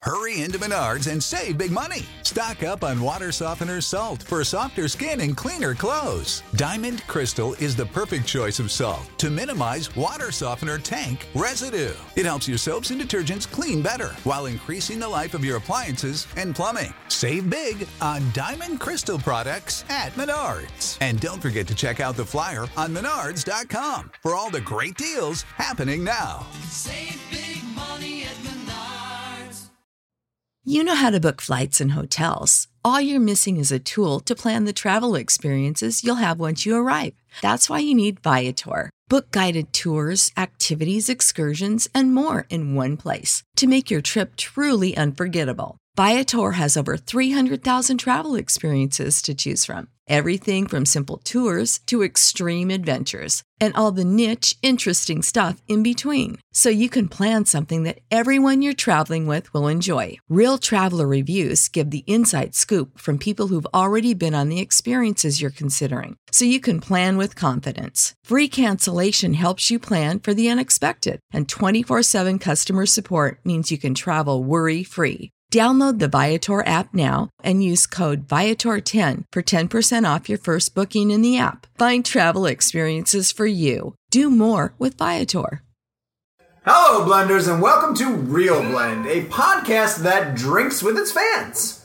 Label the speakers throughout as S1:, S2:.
S1: Hurry into Menards and save big money. Stock up on water softener salt for softer skin and cleaner clothes. Diamond Crystal is the perfect choice of salt to minimize water softener tank residue. It helps your soaps and detergents clean better while increasing the life of your appliances and plumbing. Save big on Diamond Crystal products at Menards. And don't forget to check out the flyer on Menards.com for all the great deals happening now.
S2: Save big money at Menards.
S3: You know how to book flights and hotels. All you're missing is a tool to plan the travel experiences you'll have once you arrive. That's why you need Viator. Book guided tours, activities, excursions, and more in one place to make your trip truly unforgettable. Viator has over 300,000 travel experiences to choose from. Everything from simple tours to extreme adventures and all the niche, interesting stuff in between. So you can plan something that everyone you're traveling with will enjoy. Real traveler reviews give the inside scoop from people who've already been on the experiences you're considering. So you can plan with confidence. Free cancellation helps you plan for the unexpected. And 24/7 customer support means you can travel worry-free. Download the Viator app now and use code Viator10 for 10% off your first booking in the app. Find travel experiences for you. Do more with Viator.
S4: Hello, Blenders, and welcome to Real Blend, a podcast that drinks with its fans.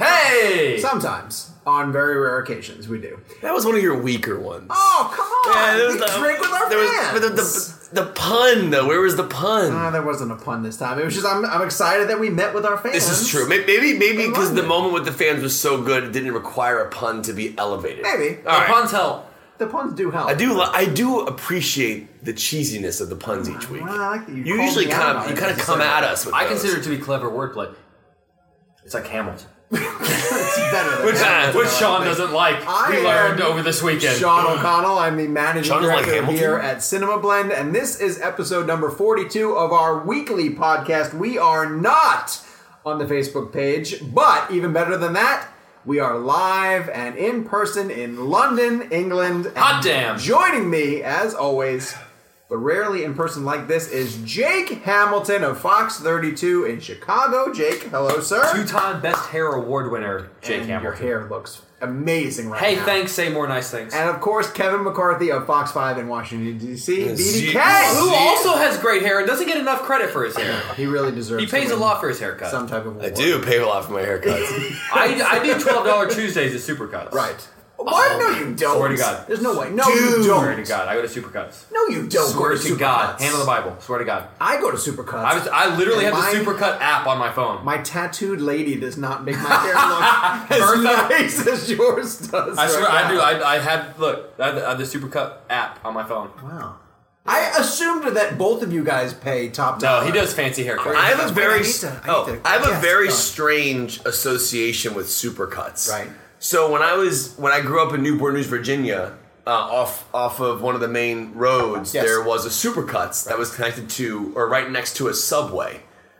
S5: Hey!
S4: Sometimes. On very rare occasions, we do.
S5: That was one of your weaker ones.
S4: Oh, come on!
S5: Yeah,
S4: We drink with our fans!
S5: The pun, though. Where was the pun?
S4: There wasn't a pun this time. It was just, I'm excited that we met with our fans.
S5: This is true. Maybe because the moment with the fans was so good, it didn't require a pun to be elevated.
S4: Maybe.
S5: All right.
S6: Puns help.
S4: The puns do help.
S5: I do appreciate the cheesiness of the puns each week.
S4: Well, I like that you
S5: usually kind of come at us with
S6: I
S5: those.
S6: consider it to be clever wordplay. It's like Hamilton.
S4: It's better than
S6: Which Sean doesn't like. We learned over this weekend.
S4: Sean O'Connell. I'm the managing
S5: Sean doesn't like
S4: director
S5: Hamilton?
S4: here at Cinema Blend, and this is episode number 42 of our weekly podcast. We are not on the Facebook page, but even better than that, we are live and in person in London, England.
S6: Hot damn!
S4: Joining me, as always, but rarely in person like this, is Jake Hamilton of Fox 32 in Chicago. Jake, hello, sir.
S6: Two-time Best Hair Award winner, Jake
S4: And
S6: Hamilton.
S4: your hair looks amazing right
S6: Hey,
S4: now.
S6: thanks. Say more nice things.
S4: And of course, Kevin McCarthy of Fox 5 in Washington, D.C. BDK!
S6: Who also has great hair and doesn't get enough credit for his hair.
S4: He really deserves
S6: He pays
S4: to
S6: a
S4: win
S6: lot for his haircut.
S4: some type of award.
S5: I do pay a lot for my haircuts.
S6: I do $12 Tuesdays at Supercuts.
S4: Right. What? No, you don't.
S6: Swear to God.
S4: There's no way. No,
S5: Dude.
S4: you
S6: Swear to
S4: don't.
S6: God. I go to Supercuts.
S4: No, you don't
S6: Swear
S4: go to
S6: to God.
S4: Supercuts.
S6: Hand on the Bible. Swear to God.
S4: I go to Supercuts.
S6: I literally have
S4: And
S6: the Supercut app on my phone.
S4: My tattooed lady does not make my hair look as nice as yours does.
S6: I swear
S4: right
S6: I do.
S4: now.
S6: I have the Supercut app on my phone.
S4: Wow. I assumed that both of you guys pay top
S6: No,
S4: dollar.
S6: he does fancy haircuts.
S5: I have a
S4: That's
S5: very,
S4: what
S5: I have a
S4: guess,
S5: very
S4: go.
S5: strange association with supercuts.
S4: Right.
S5: So when I grew up in Newport News, Virginia, off of one of the main roads,
S4: Yes.
S5: there was a Supercuts that was connected to, or right next to a Subway.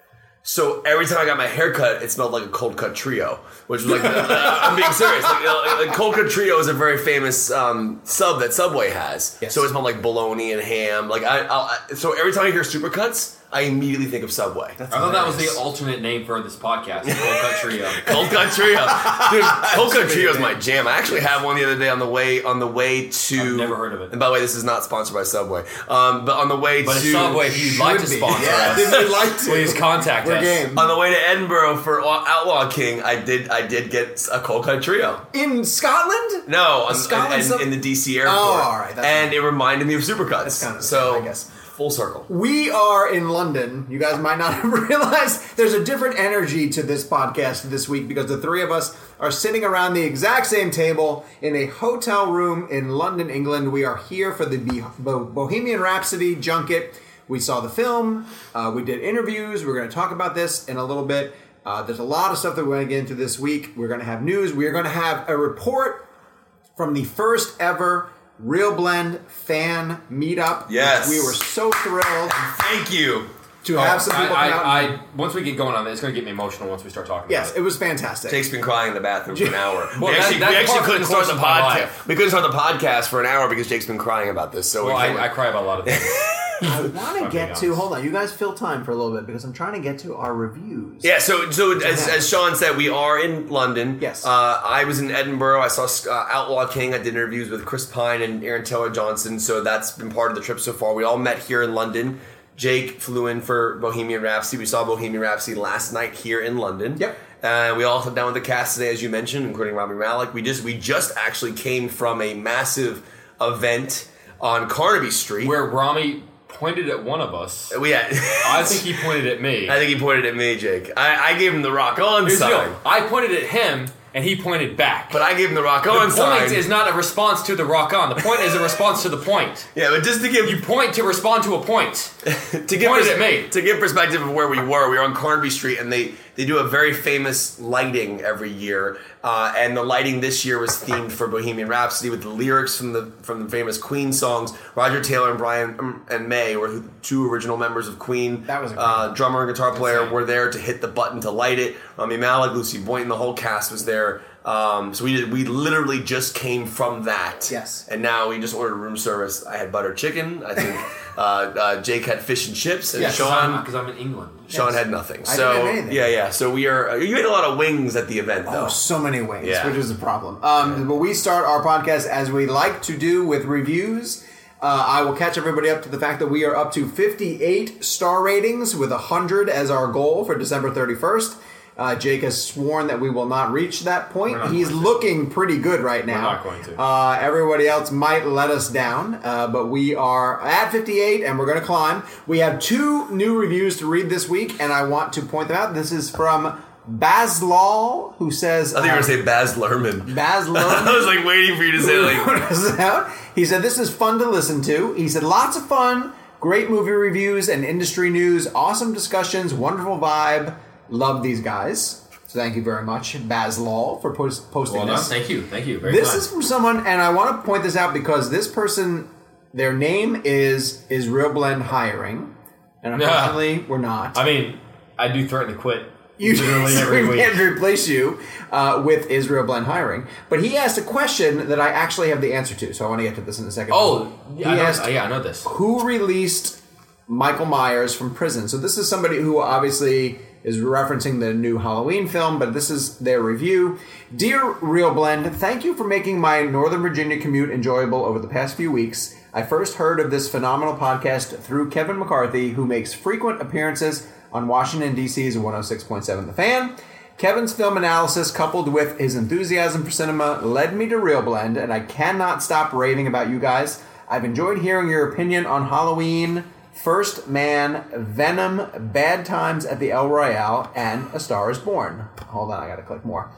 S5: So every time I got my haircut, it smelled like a Cold Cut Trio, which was like, I'm being serious. Like Cold Cut Trio is a very famous sub that Subway has.
S4: Yes.
S5: So it smelled like bologna and ham. Like so every time I hear Supercuts, I immediately think of Subway.
S6: I thought that was the alternate name for this podcast, Cold Cut Trio.
S5: Cold Cut Trio. Dude, Cold Cut Trio is my jam. I actually had one the other day on the way to...
S6: I've never heard of it.
S5: And by the way, this is not sponsored by Subway. But on the way
S6: But
S5: to...
S6: it's Subway, if you'd like to sponsor us,
S4: If you'd like to.
S6: please contact us.
S4: game.
S5: On the way to Edinburgh for Outlaw King, I did get a Cold Cut Trio.
S4: In Scotland?
S5: No,
S4: Scotland
S5: in the DC airport.
S4: Oh, all right.
S5: And it reminded me of Supercuts.
S4: That's kind of the
S5: so
S4: same, I guess.
S5: Full circle.
S4: We are in London. You guys might not have realized there's a different energy to this podcast this week because the three of us are sitting around the exact same table in a hotel room in London, England. We are here for the Bohemian Rhapsody junket. We saw the film. We did interviews. We're going to talk about this in a little bit. There's a lot of stuff that we're going to get into this week. We're going to have news. We're going to have a report from the first ever Real Blend fan meetup.
S5: Yes.
S4: We were so thrilled
S5: Thank you.
S4: to have some people come out.
S6: Once we get going on this, it's going to get me emotional once we start talking
S4: Yes,
S6: about
S4: it was fantastic.
S5: Jake's been crying in the bathroom for an hour.
S6: Well,
S5: we actually
S6: that's part of
S5: couldn't
S6: the
S5: start
S6: course
S5: the
S6: of my
S5: podcast.
S6: life.
S5: We couldn't start the podcast for an hour because Jake's been crying about this. So
S6: Well, I cry about a lot of things.
S4: I want to get to.
S6: honest.
S4: Hold on, you guys fill time for a little bit because I'm trying to get to our reviews.
S5: Yeah, so as Sean said, we are in London.
S4: Yes.
S5: I was in Edinburgh. I saw Outlaw King. I did interviews with Chris Pine and Aaron Taylor Johnson, so that's been part of the trip so far. We all met here in London. Jake flew in for Bohemian Rhapsody. We saw Bohemian Rhapsody last night here in London.
S4: Yep.
S5: We all sat down with the cast today, as you mentioned, including Rami Malek. We just actually came from a massive event on Carnaby Street.
S6: Where Rami pointed at one of us.
S5: I
S6: I think he pointed at me.
S5: think he pointed at me, Jake. I gave him the rock on
S6: Here's the
S5: sign.
S6: deal. I pointed at him, and he pointed back.
S5: But I gave him the rock on
S6: the
S5: sign.
S6: point is not a response to the rock on. The point is a response to the point.
S5: Yeah, but just to give
S6: You point to respond to a point.
S5: to give
S6: pointed at me.
S5: To give perspective of where we were on Carnaby Street, and they do a very famous lighting every year, and the lighting this year was themed for Bohemian Rhapsody with the lyrics from the famous Queen songs. Roger Taylor and Brian and May were the two original members of Queen.
S4: That was a
S5: drummer and guitar player
S6: Insane.
S5: were there to hit the button to light it. Rami Malek, Lucy Boynton, the whole cast was there. So we literally just came from that.
S4: Yes.
S5: And now we just ordered room service. I had buttered chicken. I think Jake had fish and chips, and Sean
S6: Because I'm in England.
S5: Sean had nothing.
S4: I
S5: So
S4: didn't have anything.
S5: yeah. So we are. You ate a lot of wings at the event, though.
S4: Oh, so many wings,
S5: Yeah.
S4: which is a problem. But we start our podcast as we like to do with reviews. I will catch everybody up to the fact that we are up to 58 star ratings with 100 as our goal for December 31st. Jake has sworn that we will not reach that point. He's looking pretty good right now.
S6: not going to.
S4: Everybody else might let us down, but we are at 58 and we're going to climb. We have 2 new reviews to read this week, and I want to point them out. This is from Baz Law, who says...
S5: I think you were going to say Baz Luhrmann.
S4: Baz Luhrmann.
S5: I was like waiting for you to say like.
S4: He said, this is fun to listen to. He said, lots of fun, great movie reviews and industry news, awesome discussions, wonderful vibe. Love these guys. So thank you very much, Baz Law, for posting
S6: Well done.
S4: this.
S6: Thank you. Very
S4: This
S6: kind.
S4: is from someone, and I want to point this out because this person, their name is Real Blend Hiring, and unfortunately, we're not.
S6: I mean, I do threaten to quit.
S4: You
S6: literally every
S4: we
S6: week.
S4: can't replace you with Israel Blend Hiring. But he asked a question that I actually have the answer to, so I want to get to this in a second.
S6: Oh, yeah,
S4: He asked,
S6: I know this.
S4: who released Michael Myers from prison? So this is somebody who obviously is referencing the new Halloween film, but this is their review. Dear Real Blend, thank you for making my Northern Virginia commute enjoyable over the past few weeks. I first heard of this phenomenal podcast through Kevin McCarthy, who makes frequent appearances on Washington, D.C.'s 106.7 The Fan. Kevin's film analysis, coupled with his enthusiasm for cinema, led me to Real Blend, and I cannot stop raving about you guys. I've enjoyed hearing your opinion on Halloween, First Man, Venom, Bad Times at the El Royale, and A Star is Born. Hold on, I gotta click more.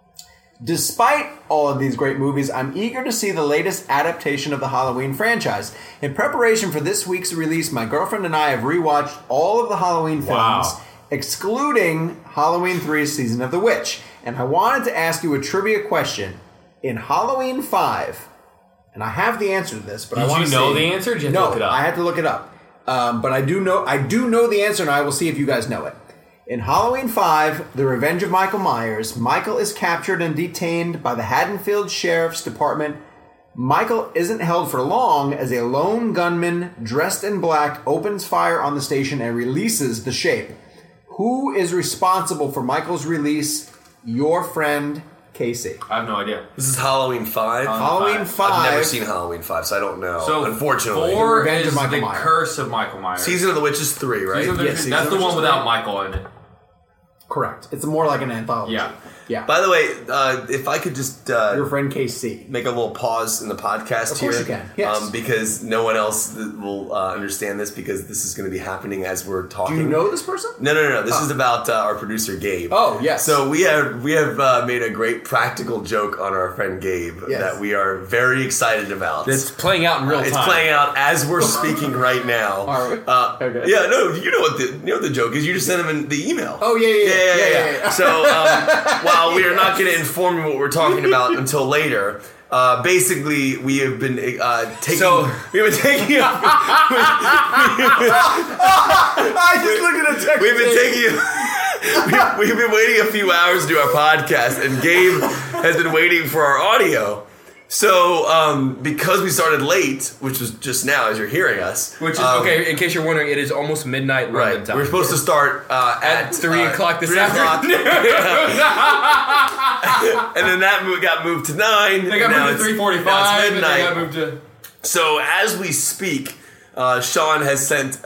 S4: Despite all of these great movies, I'm eager to see the latest adaptation of the Halloween franchise. In preparation for this week's release, my girlfriend and I have rewatched all of the Halloween films,
S6: Wow.
S4: excluding Halloween 3's Season of the Witch. And I wanted to ask you a trivia question. In Halloween 5, and I have the answer to this, but I
S6: Did
S4: want
S6: you
S4: to
S6: know
S4: see-
S6: the answer? Or did you have
S4: no,
S6: to look it up?
S4: I had to look it up. But I do know the answer, and I will see if you guys know it. In Halloween 5, The Revenge of Michael Myers, Michael is captured and detained by the Haddonfield Sheriff's Department. Michael isn't held for long as a lone gunman dressed in black opens fire on the station and releases the Shape. Who is responsible for Michael's release? Your friend, Casey.
S6: I have no idea.
S5: This is Halloween 5.
S4: Halloween 5.
S5: I've never seen Halloween 5, so I don't know.
S6: So
S5: unfortunately.
S6: 4
S4: Revenge
S6: is
S4: of Michael
S6: the
S4: Myers.
S6: Curse of Michael Myers.
S5: Season of the Witch is 3, right?
S6: Season of the
S4: Yes,
S6: Witch-
S4: Season
S6: that's
S4: of
S6: the
S4: the
S6: one
S4: Witch is
S6: without
S4: 3.
S6: Michael in it.
S4: Correct. It's more like an anthology.
S6: Yeah.
S4: Yeah.
S5: By the way, if I could just
S4: Your friend KC.
S5: make a little pause in the podcast
S4: Of
S5: here.
S4: course you can, yes.
S5: Because no one else will understand this because this is going to be happening as we're
S4: Do
S5: talking.
S4: you know this person?
S5: No. This is about our producer Gabe.
S4: Oh, yes.
S5: So we have made a great practical joke on our friend Gabe
S4: Yes.
S5: that we are very excited about.
S6: It's playing out in real time.
S5: It's playing out as we're speaking right now.
S4: Are we? Okay.
S5: Yeah, no, you know what the joke is. You just send him the email.
S4: Oh, yeah.
S5: So while we are not going to inform you what we're talking about until later, basically we have been taking. We've been taking.
S4: I just looked at a text.
S5: We've been taking. We've been waiting a few hours to do our podcast, and Gabe has been waiting for our audio. So, because we started late, which was just now as you're hearing us.
S7: Which is, okay, in case you're wondering, it is almost midnight London time.
S5: We're supposed to start at
S7: 3 o'clock this
S5: 3 o'clock.
S7: afternoon.
S5: And then that got moved to 9.
S7: They got moved to 3:45,
S5: now it's
S7: and
S5: midnight.
S7: they got moved to...
S5: So as we speak, Sean has sent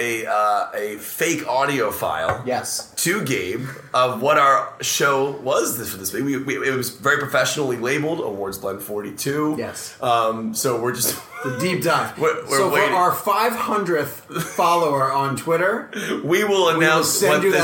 S5: a fake audio file
S4: Yes.
S5: to Gabe of what our show was for this week. It was very professionally labeled Awards Blend 42.
S4: Yes.
S5: So we're just
S4: The deep dive.
S5: We're
S4: so
S5: waiting.
S4: for our 500th follower on Twitter,
S5: we will announce
S4: send
S5: what
S4: you
S5: this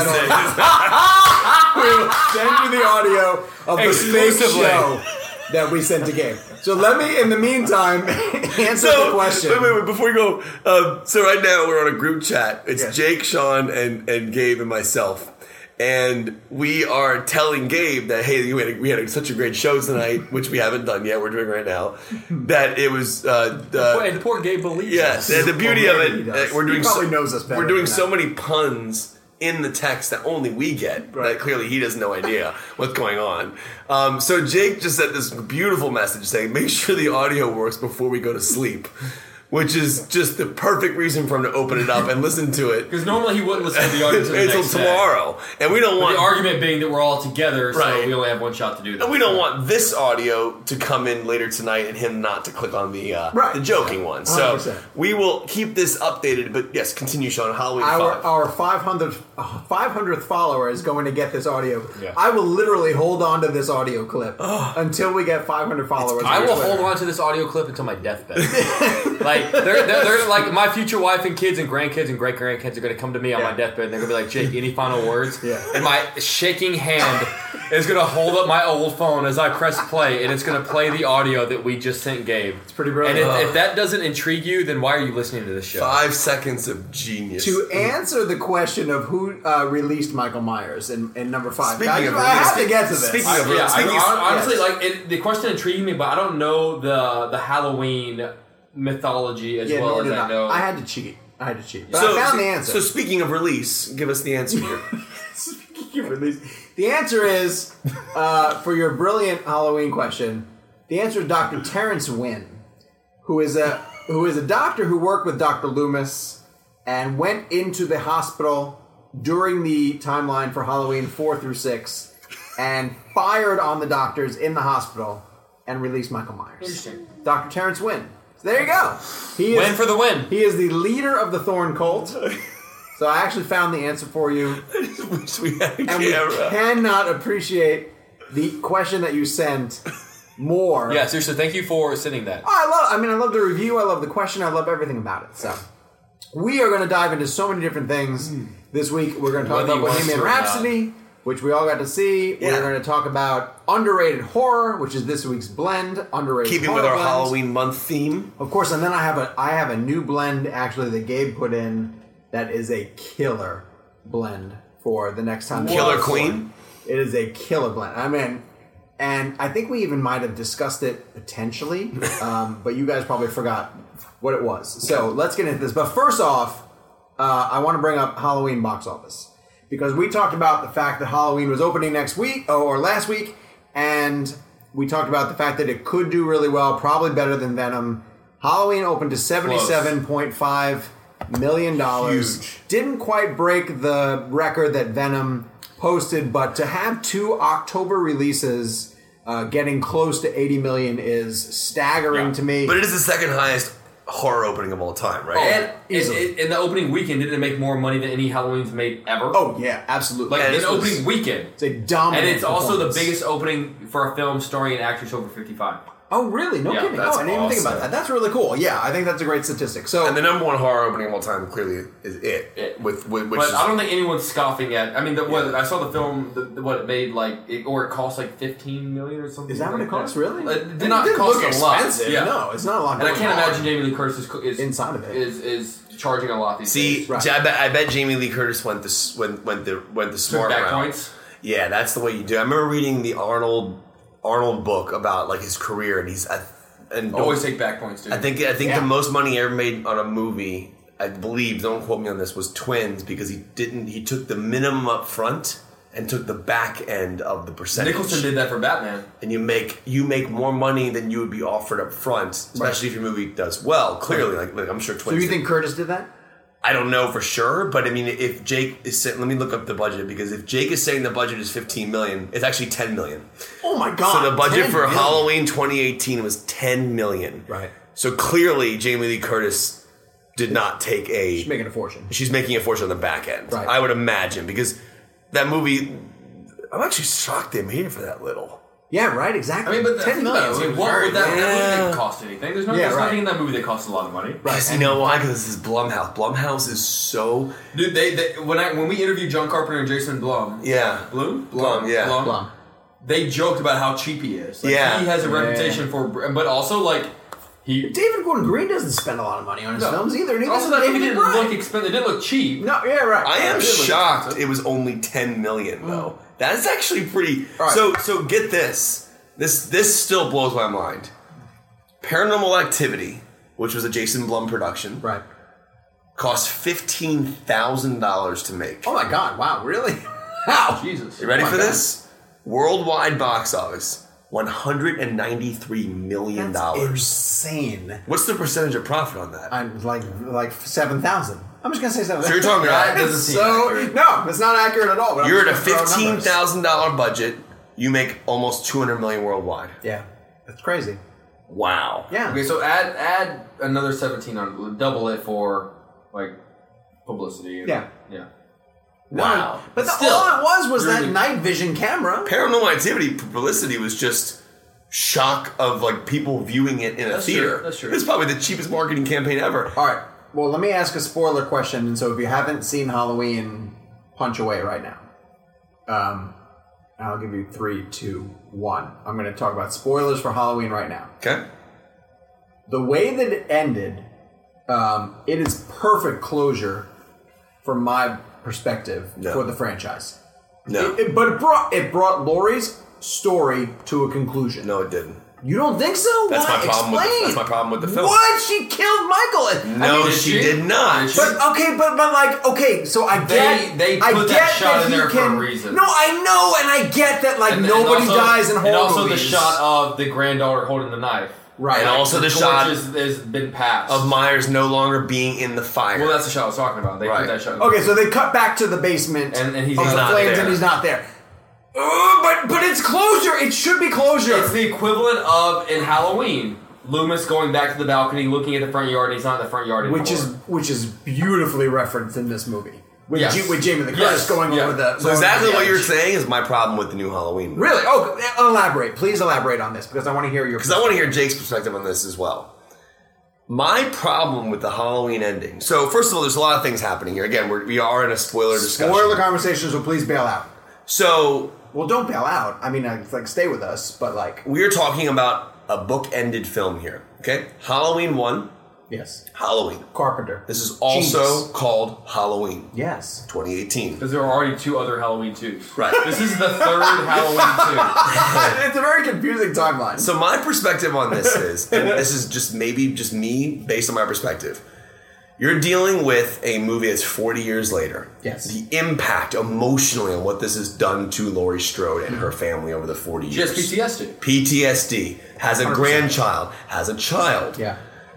S4: that
S5: is.
S4: we will send you the audio of the fake
S7: Exclusively.
S4: show that we sent to Gabe. So let me, in the meantime, answer the question.
S5: Wait, before we go. So right now we're on a group chat. It's
S4: Yes.
S5: Jake, Sean, and Gabe and myself. And we are telling Gabe that, hey, we had such a great show tonight, which we haven't done yet, we're doing right now, that it was...
S7: the poor Gabe believes
S5: yes,
S7: us.
S5: and the beauty
S4: Well,
S5: of
S4: maybe he
S5: it,
S4: does.
S5: we're doing
S4: He probably knows us better
S5: We're doing
S4: than
S5: so
S4: that.
S5: many puns in the text that only we get. That clearly he has no idea what's going on. So Jake just sent this beautiful message saying, make sure the audio works before we go to sleep. Which is just the perfect reason for him to open it up and listen to it.
S7: Because normally he wouldn't listen to the audio until the
S5: Until
S7: next day.
S5: tomorrow. And we don't
S7: But
S5: want...
S7: the argument being that we're all together, so
S5: Right.
S7: we only have one shot to do that.
S5: And we don't want this audio to come in later tonight and him not to click on the the joking one. So
S4: 100%.
S5: we will keep this updated. But yes, continue, Sean. Halloween
S4: Our
S5: 5.
S4: our 500th follower is going to get this audio.
S7: Yeah.
S4: I will literally hold on to this audio clip until we get 500 followers.
S7: I
S4: on
S7: will
S4: Twitter.
S7: hold on to this audio clip until my deathbed. Like they're like my future wife and kids and grandkids and great grandkids are going to come to me on my deathbed and they're going to be like, Jake, any final words?
S4: Yeah.
S7: And my shaking hand is going to hold up my old phone as I press play, and it's going to play the audio that we just sent Gabe. It's
S4: pretty
S7: And
S4: brilliant.
S7: if that doesn't intrigue you, then why are you listening to this show?
S5: 5 seconds of genius.
S4: To answer the question of who released Michael Myers in number 5.
S5: Speaking
S4: I
S5: of
S4: have to
S5: releasing-
S4: get to this.
S5: speaking
S7: I,
S5: of-
S7: yeah,
S5: speaking
S7: I,
S5: of-
S7: honestly,
S4: yes.
S7: like the question intrigued me, but I don't know the Halloween mythology as
S4: Yeah,
S7: well
S4: nor
S7: as
S4: did
S7: I know.
S4: I had to cheat. But I found the answer.
S5: So speaking of release, give us the answer here.
S4: The answer is, for your brilliant Halloween question, the answer is Dr. Terrence Wynn, who is a doctor who worked with Dr. Loomis and went into the hospital during the timeline for Halloween 4 through 6 and fired on the doctors in the hospital and released Michael Myers.
S7: Interesting.
S4: Dr. Terrence Wynn. So there you go. He
S7: Win for the win.
S4: He is the leader of the Thorn Cult. So I actually found the answer for you.
S5: Wish we had a
S4: And we
S5: camera.
S4: cannot appreciate the question that you sent more.
S7: Yeah, seriously, thank you for sending that.
S4: I love the review, I love the question, I love everything about it. So we are going to dive into so many different things this week. We're going to talk
S7: Whether
S4: about
S7: you want
S4: Bohemian
S7: to or not.
S4: Rhapsody, which we all got to see.
S5: Yeah.
S4: We're going to talk about underrated horror, which is this week's blend. Underrated
S5: Keeping
S4: horror
S5: with our
S4: blend.
S5: Halloween month theme.
S4: Of course, and then I have a new blend actually that Gabe put in that is a killer blend for the next time.
S5: Killer Queen?
S4: It is a killer blend. I mean, and I think we even might have discussed it potentially, but you guys probably forgot what it was. So let's get into this. But first off, I want to bring up Halloween box office because we talked about the fact that Halloween was opening next week or last week, and we talked about the fact that it could do really well, probably better than Venom. Halloween opened to $77.5 million.
S5: Huge.
S4: Didn't quite break the record that Venom posted, but to have 2 October releases getting close to 80 million is staggering to me.
S5: But it is the second highest horror opening of all time, right?
S7: And
S4: easily.
S7: in the opening weekend, didn't it make more money than any Halloween's made ever?
S4: Oh yeah, absolutely.
S7: Like
S5: And
S7: in
S5: this was-
S7: opening weekend.
S4: It's a dominant.
S7: And it's also the
S4: performance.
S7: biggest opening for a film starring an actress over 55.
S4: Oh really? No
S7: Yeah,
S4: kidding.
S5: that's
S4: Oh, I didn't even think about
S5: awesome.
S4: that. That's really cool. Yeah, I think that's a great statistic. So
S5: And the number one horror opening of all time clearly is
S7: It.
S5: which
S7: But
S5: is,
S7: I don't think anyone's scoffing at. I mean, I saw the film. What it made or it cost like 15 million or something.
S4: is that what it
S7: like
S4: costs? Really?
S7: It did not
S4: didn't
S7: cost
S4: look
S7: a lot.
S4: expensive.
S7: Yeah.
S4: No, it's not a lot.
S7: And I
S4: going
S7: can't
S4: on.
S7: imagine Jamie Lee Curtis is
S4: Inside of it.
S7: is charging a lot these
S5: see.
S7: days.
S4: Right.
S5: I bet Jamie Lee Curtis went the smart
S7: back
S5: route.
S7: points.
S5: Yeah, that's the way you do. I remember reading the Arnold book about like his career, and
S7: Always take back points, dude.
S5: I think
S4: Yeah.
S5: the most money he ever made on a movie, I believe, don't quote me on this, was Twins because he took the minimum up front and took the back end of the percentage.
S7: Nicholson did that for Batman.
S5: And you make more money than you would be offered up front, especially if your movie does well. Clearly, like I'm sure.
S4: So you think Curtis did that?
S5: I don't know for sure, but I mean, if Jake is saying, let me look up the budget, because if Jake is saying the budget is $15 million, it's actually $10 million.
S4: Oh my God!
S5: So the budget for
S4: million.
S5: Halloween 2018 was $10 million.
S4: Right.
S5: So clearly, Jamie Lee Curtis did not take a.
S4: She's making a fortune.
S5: She's making a fortune on the back end.
S4: Right.
S5: I would imagine, because that movie, I'm actually shocked they made it for that little.
S4: Yeah, right. Exactly.
S7: I mean, but
S4: $10 million.
S7: I mean, what would that movie didn't cost anything? There's nothing in that movie that costs a lot of money.
S5: Right. You know why? Because this is Blumhouse. Blumhouse is so.
S7: Dude, when we interviewed John Carpenter and Jason Blum.
S5: Yeah.
S7: Blum,
S5: yeah.
S4: Blum.
S7: They joked about how cheap he is. Like,
S5: Yeah.
S7: He has a reputation for, but also like
S4: David Gordon Green doesn't spend a lot of money on his films either. Neither
S7: Also,
S4: does
S7: that movie
S4: David
S7: didn't
S4: McBride.
S7: look expensive. It didn't look cheap.
S4: No, yeah, right.
S5: I am
S4: It did look
S5: shocked
S4: expensive.
S5: it was only $10 million though. That's actually pretty.
S4: Right.
S5: So get this. This still blows my mind. Paranormal Activity, which was a Jason Blum production,
S4: Right.
S5: cost $15,000 to make.
S4: Oh my God! Wow, really? Wow.
S7: Jesus.
S5: You ready
S4: Oh my
S5: for
S4: God.
S5: this? Worldwide box office, $193 million.
S4: That's insane.
S5: What's the percentage of profit on that?
S4: I'm like 7,000. I'm just gonna say 7,000.
S5: So you're talking about-
S7: That doesn't seem
S4: so
S7: accurate.
S4: no, it's not accurate at all. But I'm
S5: You're at a
S4: just gonna throw numbers.
S5: $15,000 budget. You make almost $200 million worldwide.
S4: Yeah, that's crazy.
S5: Wow.
S4: Yeah.
S7: Okay, so add another 17 on, double it for like publicity.
S4: Yeah.
S7: Yeah.
S5: Wow.
S4: But
S7: Still,
S4: all it was
S7: you're
S4: that
S7: the-
S4: night vision camera.
S5: Paranormal Activity publicity was just shock of like people viewing it in a
S7: That's
S5: theater.
S7: true, that's true.
S5: It's probably the cheapest marketing campaign ever.
S4: All right. Well, let me ask a spoiler question. And so, if you haven't seen Halloween, punch away right now. I'll give you 3, 2, 1. I'm going to talk about spoilers for Halloween right now.
S5: Okay.
S4: The way that it ended, it is perfect closure from my perspective
S5: No.
S4: for the franchise.
S5: No.
S4: But it brought Laurie's story to a conclusion.
S5: No, it didn't.
S4: You don't think so?
S5: That's
S4: Why?
S5: my problem with
S4: Explain.
S5: that's my problem with the film.
S4: What? She killed Michael.
S5: No,
S7: did
S5: she
S7: she?
S5: did not.
S7: Did she?
S4: But okay, but like okay, so I get
S7: They
S4: I
S7: put
S4: get
S7: that shot in
S4: he
S7: there for
S4: can,
S7: a reason.
S4: No, I know, and I get that like nobody
S7: also-
S4: dies in horror
S7: And also
S4: movies.
S7: the shot of the granddaughter holding the knife.
S4: Right.
S5: And also the
S7: torch
S5: shot
S7: has been passed.
S5: of Myers no longer being in the fire.
S7: Well, that's the shot I was talking about. They
S5: Right.
S7: put that shot.
S4: Okay, so they cut back to the basement
S7: And he's
S4: of the
S5: not
S4: flames,
S5: there.
S4: and he's not there. But it's closure. It should be closure.
S7: It's the equivalent of in Halloween, Loomis going back to the balcony, looking at the front yard, and he's not in the front yard anymore.
S4: which is beautifully referenced in this movie with,
S7: Yes.
S4: with Jamie Lee Curtis
S7: Yes.
S4: going
S7: Yeah.
S4: over the.
S5: So
S4: going
S5: exactly
S4: over the
S5: what you're
S4: edge.
S5: saying is my problem with the new Halloween movie.
S4: Really? Oh, elaborate. Please elaborate on this because I want to hear your.
S5: Because I want to hear Jake's perspective on this as well. My problem with the Halloween ending. So first of all, there's a lot of things happening here. Again, we are in a spoiler discussion.
S4: Spoiler conversation, so please bail out.
S5: So
S4: Well, don't bail out. I mean, like stay with us, but like
S5: we're talking about a book-ended film here. Okay, Halloween 1,
S4: yes,
S5: Halloween.
S4: Carpenter.
S5: This is also
S4: Genius.
S5: called Halloween
S4: Yes.
S5: 2018.
S7: Because there are already 2 other Halloween 2s.
S5: Right.
S7: This is the 3rd Halloween
S4: It's a very confusing timeline.
S5: So my perspective on this is, and this is just maybe just me based on my perspective. You're dealing with a movie that's 40 years later.
S4: Yes.
S5: The impact emotionally on what this has done to Laurie Strode and her family over the 40
S7: 2.
S5: years.
S7: Just PTSD.
S5: PTSD, has a
S4: 100%.
S5: grandchild, has a child.
S4: Yeah.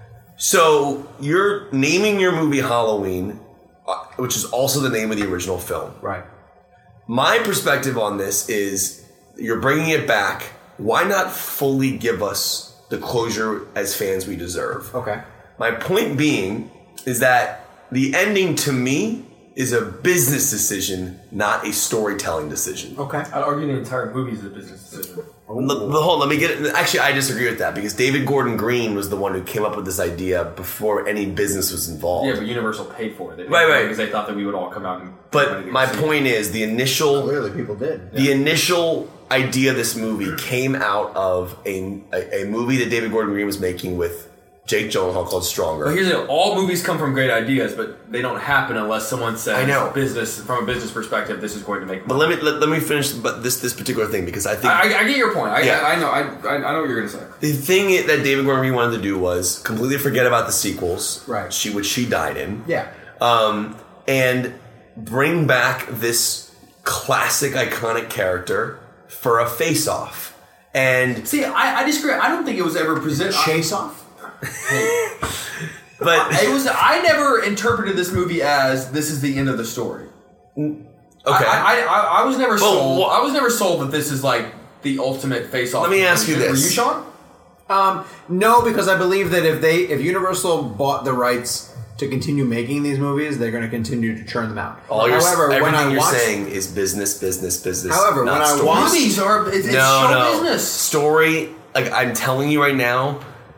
S5: So you're naming your movie Halloween, which is also the name of the original film.
S4: Right.
S5: My perspective on this is you're bringing it back. Why not fully give us the closure as fans we deserve?
S4: Okay.
S5: My point being is that the ending to me is a business decision, not a storytelling decision.
S4: Okay.
S7: I'd argue the entire movie is a business decision.
S5: Let me get it. Actually, I disagree with that because David Gordon Green was the one who came up with this idea before any business was involved.
S7: Yeah, but Universal paid for it. They paid
S5: Right,
S7: for it
S5: right.
S7: Because they thought that we would all come out and...
S5: But my
S7: see it.
S5: point is the initial
S4: Clearly, people did.
S5: The initial idea of this movie came out of a movie that David Gordon Green was making with Jake Gyllenhaal called Stronger.
S7: But here's the deal. All movies come from great ideas, but they don't happen unless someone says,
S5: I know.
S7: from a business perspective, this is going to make
S5: But
S7: money.
S5: let me finish this particular thing because I think
S7: I get your point.
S5: Yeah.
S7: I know. I know what you're going to say.
S5: the thing that David Gordon Green wanted to do was completely forget about the sequels,
S4: Right.
S5: which she died in,
S4: Yeah.
S5: and bring back this classic, iconic character for a face-off. And
S6: See, I disagree. I don't think it was ever presented.
S4: Chase off?
S5: but
S6: I never interpreted this movie as this is the end of the story.
S5: okay,
S6: I was never sold.
S5: Well,
S6: I was never sold that this is like the ultimate face-off.
S5: Let me ask you this.
S6: Were you, Sean?
S4: No, because I believe that if Universal bought the rights to continue making these movies, they're going to continue to churn them out.
S5: Everything you're saying is business.
S4: However,
S5: not
S4: when I
S5: story.
S4: watched-
S6: Movies are it's show business.
S5: Story, like I'm telling you right now,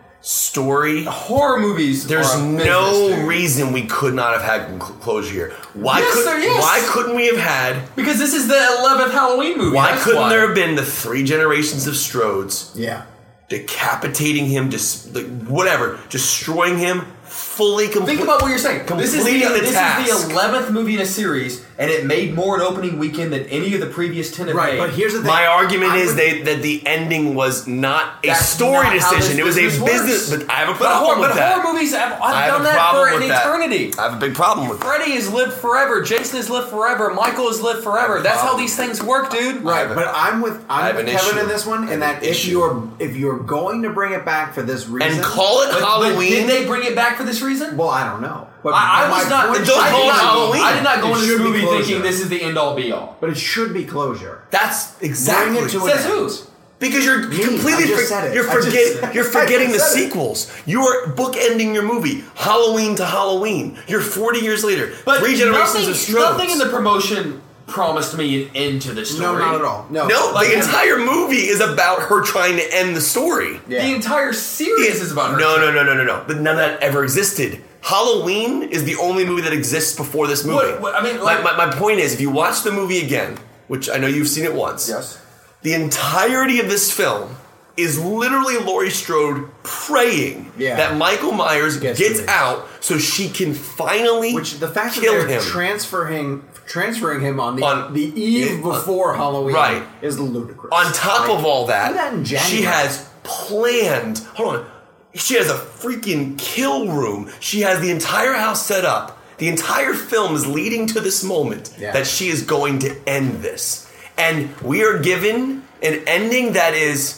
S5: story.
S6: Horror movies.
S5: There's
S6: are business,
S5: no
S6: dude.
S5: reason we could not have had closure here. Why
S6: Yes.
S5: couldn't we have had?
S6: Because this is the 11th Halloween movie.
S5: Why
S6: that's
S5: couldn't there have been the 3 generations of Strodes?
S4: Yeah.
S5: Decapitating him, just destroying him, fully complete.
S6: Think about what you're saying. This is the
S5: task.
S6: 11th movie in a series, and it made more in opening weekend than any of the previous 10 have
S4: Right,
S6: made.
S4: but here's the thing.
S5: My argument that the ending was not a
S6: That's
S5: story
S6: not how
S5: decision. It was a
S6: this
S5: business.
S6: works.
S5: But I have a problem with that.
S6: horror movies have
S5: I have
S6: done
S5: a
S6: that
S5: problem
S6: for an
S5: with that.
S6: eternity.
S5: I have a big problem with that.
S6: Freddy has lived forever. Jason has lived forever. Michael has lived forever. That's how these things work, dude.
S4: Right, but I'm with
S5: have an
S4: Kevin
S5: issue.
S4: in this one, in that if you're going to bring it back for this reason,
S5: And call it
S6: But
S5: Halloween.
S6: did they bring it back for this reason?
S4: well, I don't know. But
S6: I was
S4: my
S6: not.
S4: point-
S5: Don't
S6: I
S5: call
S6: did
S5: it
S6: not-
S5: Halloween.
S6: I did not go
S4: It
S6: into this
S4: should be
S6: movie
S4: closure.
S6: thinking this is the end all be all.
S4: But it should be closure.
S5: That's exactly.
S4: Bring it to an
S6: Says
S4: end.
S6: who?
S5: Because you're completely
S4: I just said it.
S5: you're
S4: I just
S5: forgetting
S4: said it.
S5: you're
S4: I
S5: forgetting the
S4: just said it.
S5: sequels. You are bookending your movie Halloween to Halloween. You're 40 years later.
S6: But
S5: 3 generations of Strodes.
S6: nothing in the promotion promised me an end to the
S4: No,
S6: story.
S4: not at all. No,
S5: No, the entire movie is about her trying to end the story.
S4: Yeah.
S6: The entire series is about her.
S5: No. But none of that ever existed. Halloween is the only movie that exists before this movie.
S6: What- I mean, like-
S5: my point is, if you watch the movie again, which I know you've seen it once,
S6: Yes.
S5: the entirety of this film is literally Laurie Strode praying
S4: Yeah.
S5: that Michael Myers
S4: Gets
S5: gets
S4: released.
S5: out so she can finally
S4: Which the fact that
S5: kill
S4: they're
S5: him.
S4: transferring him on
S5: On-
S4: the eve before Halloween
S5: right.
S4: is ludicrous.
S5: On top of all
S4: do that
S5: that,
S4: in January.
S5: she has planned. Hold on. She has a freaking kill room. She has the entire house set up. The entire film is leading to this moment that she is going to end this. And we are given an ending that is,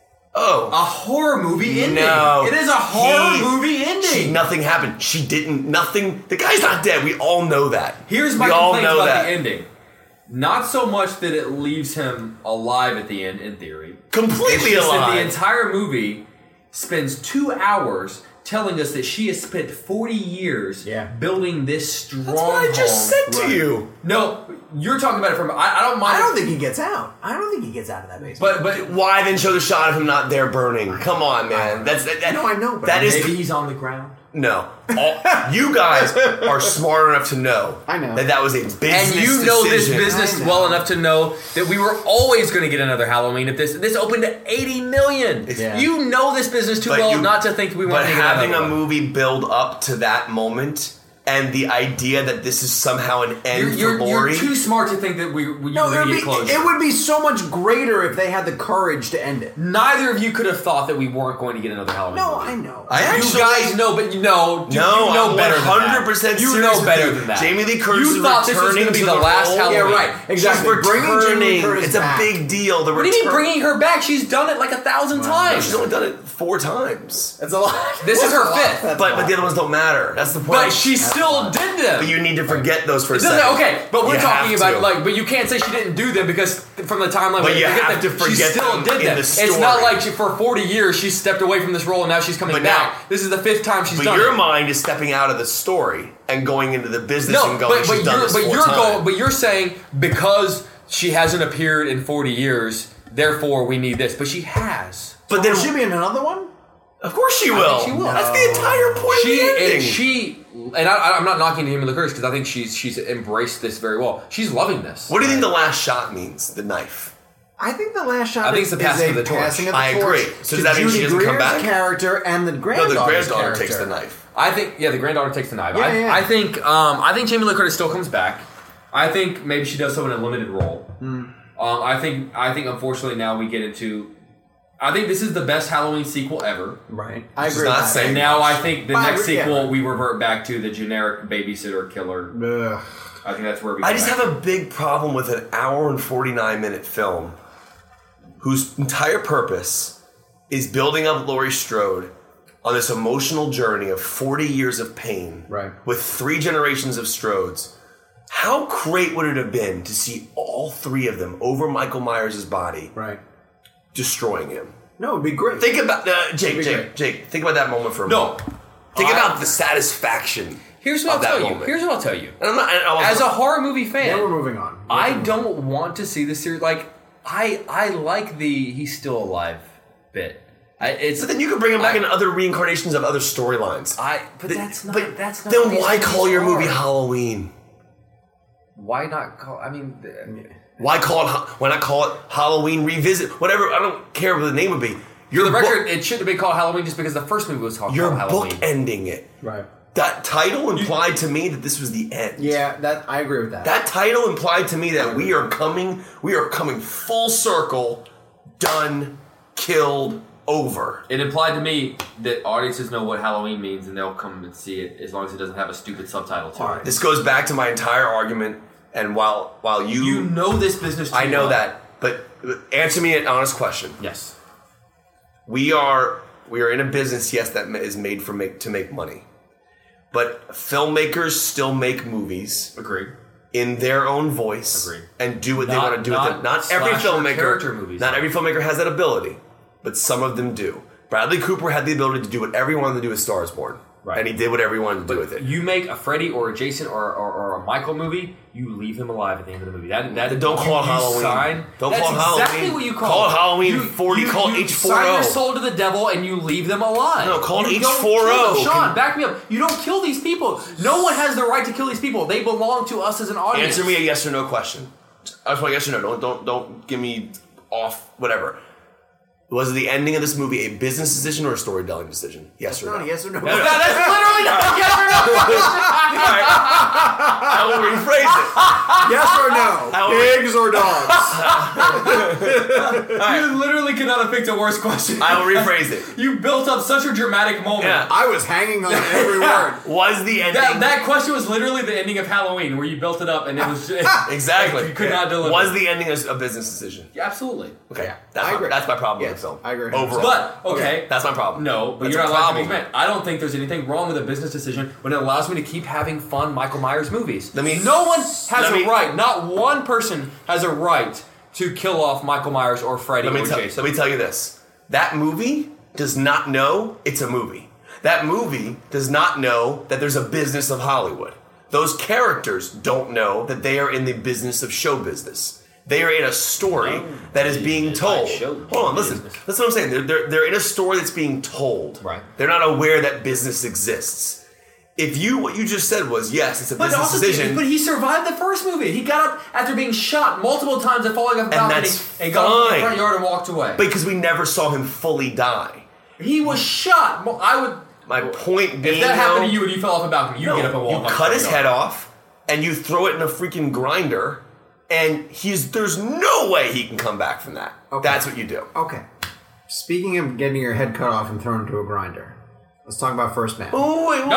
S6: A horror movie ending.
S5: no.
S6: It is a horror movie ending.
S5: Nothing happened. She didn't, nothing. The guy's not dead. We all know that.
S6: Here's my
S5: we all
S6: complaint
S5: know
S6: about
S5: that.
S6: the ending. Not so much that it leaves him alive at the end, in theory.
S5: Completely
S6: It's just that
S5: alive.
S6: the entire movie spends 2 hours telling us that she has spent 40 years building this stronghold.
S5: That's what I just said to you.
S6: No, you're talking about it from. I don't mind.
S4: I don't think he gets out. I don't think he gets out of that basement.
S6: But
S5: Why then show the shot of him not there burning? Come on, man. That,
S4: No, I know, but
S5: that is
S6: maybe he's on the ground.
S5: no. You guys are smart enough to know.
S4: I know.
S5: that was a business
S7: And you know this
S5: decision.
S7: business
S4: I know.
S7: well enough to know that we were always going to get another Halloween if this opened to 80 million.
S4: Yeah.
S7: You know this business too
S5: But
S7: well
S5: you-
S7: not to think we weren't
S5: But
S7: going to get
S5: having
S7: another
S5: a
S7: one.
S5: movie build up to that moment and the idea that this is somehow an end
S6: You're
S5: for Laurie.
S6: too smart to think that we were
S4: no,
S6: going to get closure.
S4: it would be so much greater if they had the courage to end it.
S7: Neither of you could have thought that we weren't going to get another Halloween
S4: No,
S7: movie.
S4: I know.
S5: I actually,
S7: You guys know, but you know, you
S5: no,
S7: know
S5: I'm
S7: better than that.
S5: 100%
S7: You
S5: serious
S7: know
S5: with
S7: better
S5: you.
S7: than that.
S5: Jamie Lee Curtis
S7: You
S5: is
S7: thought this was
S5: returning
S7: gonna be
S5: to
S7: the last
S5: role.
S7: Halloween.
S4: Yeah, right. Exactly.
S5: She's
S4: Bringing Jamie Lee
S5: returning.
S4: Curtis
S5: It's a
S4: back.
S5: big deal. The
S7: What do you mean
S5: return-
S7: bringing her back? She's done it like 1,000 times.
S5: She's only done it 4 times.
S4: That's a lot.
S7: This is her fifth.
S5: But the other ones don't matter. That's the point.
S7: But she still did them.
S5: But you need to forget those for a
S7: It doesn't,
S5: second.
S7: okay, but we're
S5: You
S7: talking
S5: have
S7: about
S5: to.
S7: like, but you can't say she didn't do them because from the timeline.
S5: But
S7: we
S5: you
S7: forget
S5: have
S7: them,
S5: to forget
S7: she still
S5: them
S7: did
S5: in
S7: them.
S5: the
S7: It's not
S5: story.
S7: like she, for 40 years she stepped away from this role and now she's coming
S5: But
S7: back.
S5: now-
S7: This is the 5th time she's
S5: But
S7: done
S5: your
S7: it.
S5: mind is stepping out of the story and going into the business
S7: No,
S5: and going,
S7: but
S5: she's done
S7: you're
S5: this
S7: but
S5: 4
S7: you're
S5: times.
S7: going, but you're saying because she hasn't appeared in 40 years, therefore we need this. But she has.
S5: But
S4: Will
S5: then
S4: she be in another one?
S5: Of course she will.
S7: she will.
S5: That's the entire point
S7: She
S5: of the ending.
S7: and she and I'm not knocking Jamie Lee Curtis because I think she's embraced this very well. She's loving this.
S5: What do you think the last shot means? The knife.
S4: I think the last shot
S7: I think it's the passing
S4: is
S7: of the torch.
S4: passing of the
S5: I
S4: torch
S5: agree. So
S4: to
S5: does that mean she
S4: Judy
S5: doesn't come
S4: Greer's
S5: back?
S4: character and the
S5: No,
S4: granddaughter's
S5: the granddaughter
S4: character.
S5: takes the knife.
S7: I think the granddaughter takes the knife.
S4: Yeah.
S7: I think Jamie Lee Curtis still comes back. I think maybe she does so in a limited role. I think unfortunately now we get into. I think this is the best Halloween sequel ever.
S4: Right. I
S5: She's
S4: agree
S5: not
S4: with that.
S5: saying-
S7: And now I think the
S4: But I
S7: next
S4: agree, yeah.
S7: sequel we revert back to the generic babysitter killer.
S4: Ugh.
S6: I think that's where we.
S5: I just have a big problem with an hour and 49-minute film whose entire purpose is building up Laurie Strode on this emotional journey of 40 years of pain,
S4: right,
S5: with 3 generations of Strodes. How great would it have been to see all 3 of them over Michael Myers' body,
S4: right,
S5: destroying him?
S4: No, it'd be great.
S5: Think about Jake. Think about that moment for a moment. Think about the satisfaction.
S6: Here's what I'll tell you.
S5: And I'm not,
S6: as a horror movie fan,
S4: then we're moving on.
S6: I don't want to see the series. Like, I like the he's still alive bit.
S5: But then you could bring him back in other reincarnations of other storylines.
S6: That's not.
S5: Then why call your movie Halloween?
S6: Why not call? I mean,
S5: why not call it Halloween Revisit? Whatever. I don't care what the name would be.
S6: For the record, it shouldn't have been called Halloween just because the first movie was called Halloween.
S5: You're bookending it.
S4: Right.
S5: That title implied to me that this was the end.
S4: Yeah, I agree with that.
S5: That title implied to me that we are coming full circle, done, killed, over.
S6: It implied to me that audiences know what Halloween means and they'll come and see it as long as it doesn't have a stupid subtitle to it.
S5: This goes back to my entire argument, and while you
S6: know this business too
S5: I know
S6: well.
S5: that, but answer me an honest question.
S6: Yes.
S5: We are in a business, yes, that is made to make money. But filmmakers still make movies.
S6: Agreed.
S5: In their own voice.
S6: Agreed.
S5: And do what they want to do with it. Not every filmmaker has that ability, but some of them do. Bradley Cooper had the ability to do whatever he wanted to do with Star is Born. Right. And he did whatever he wanted to do with it.
S6: You make a Freddy or a Jason or a Michael movie, you leave him alive at the end of the movie. Don't
S5: call it Halloween. Don't call it Halloween.
S6: That's exactly what you call it.
S5: Halloween 40. Call it H40.
S6: Sign your soul to the devil and you leave them alive.
S5: No, call it H40.
S6: Sean, back me up. You don't kill these people. No one has the right to kill these people. They belong to us as an audience.
S5: Answer me a yes or no question. I just want a yes or no. Don't give me off whatever. Was the ending of this movie a business decision or a storytelling decision? Yes or no?
S4: Yes or no?
S6: That's literally not a yes or no question.
S5: All right. I will rephrase it.
S4: Yes or no? Pigs or dogs?
S6: You literally could not have picked a worse question.
S5: I will rephrase it.
S6: You built up such a dramatic moment.
S5: Yeah.
S4: I was hanging on every word.
S5: Was the ending...
S6: That question was literally the ending of Halloween, where you built it up and it was...
S5: Exactly.
S6: You could not deliver.
S5: Was the ending a business decision?
S6: Yeah, absolutely.
S5: Okay.
S4: Yeah.
S5: That's my problem with the film.
S4: I agree.
S5: Overall.
S6: But, okay.
S5: That's my problem.
S6: No, but
S5: That's
S6: you're
S5: a
S6: not allowed to
S5: problem.
S6: make men. I don't think there's anything wrong with a business decision when it allows me to keep having fun Michael Myers movies. No one has a right, not one person has a right to kill off Michael Myers or Freddy or Jason.
S5: Let me tell you this. That movie does not know it's a movie. That movie does not know that there's a business of Hollywood. Those characters don't know that they are in the business of show business. They are in a story that is being told. Hold on, listen. That's what I'm saying. They're in a story that's being told.
S6: Right.
S5: They're not aware that business exists. What you just said was, yes, it's a business decision.
S6: But he survived the first movie. He got up after being shot multiple times and falling off a balcony and got in the front yard and walked away.
S5: Because we never saw him fully die.
S6: He was shot.
S5: My point being,
S6: if that happened to you and you fell off a balcony, you get up and walk.
S5: You cut his head off and you throw it in a freaking grinder, and there's no way he can come back from that. Okay. That's what you do.
S4: Okay. Speaking of getting your head cut off and thrown into a grinder, let's talk about First Man.
S5: Oh, wait.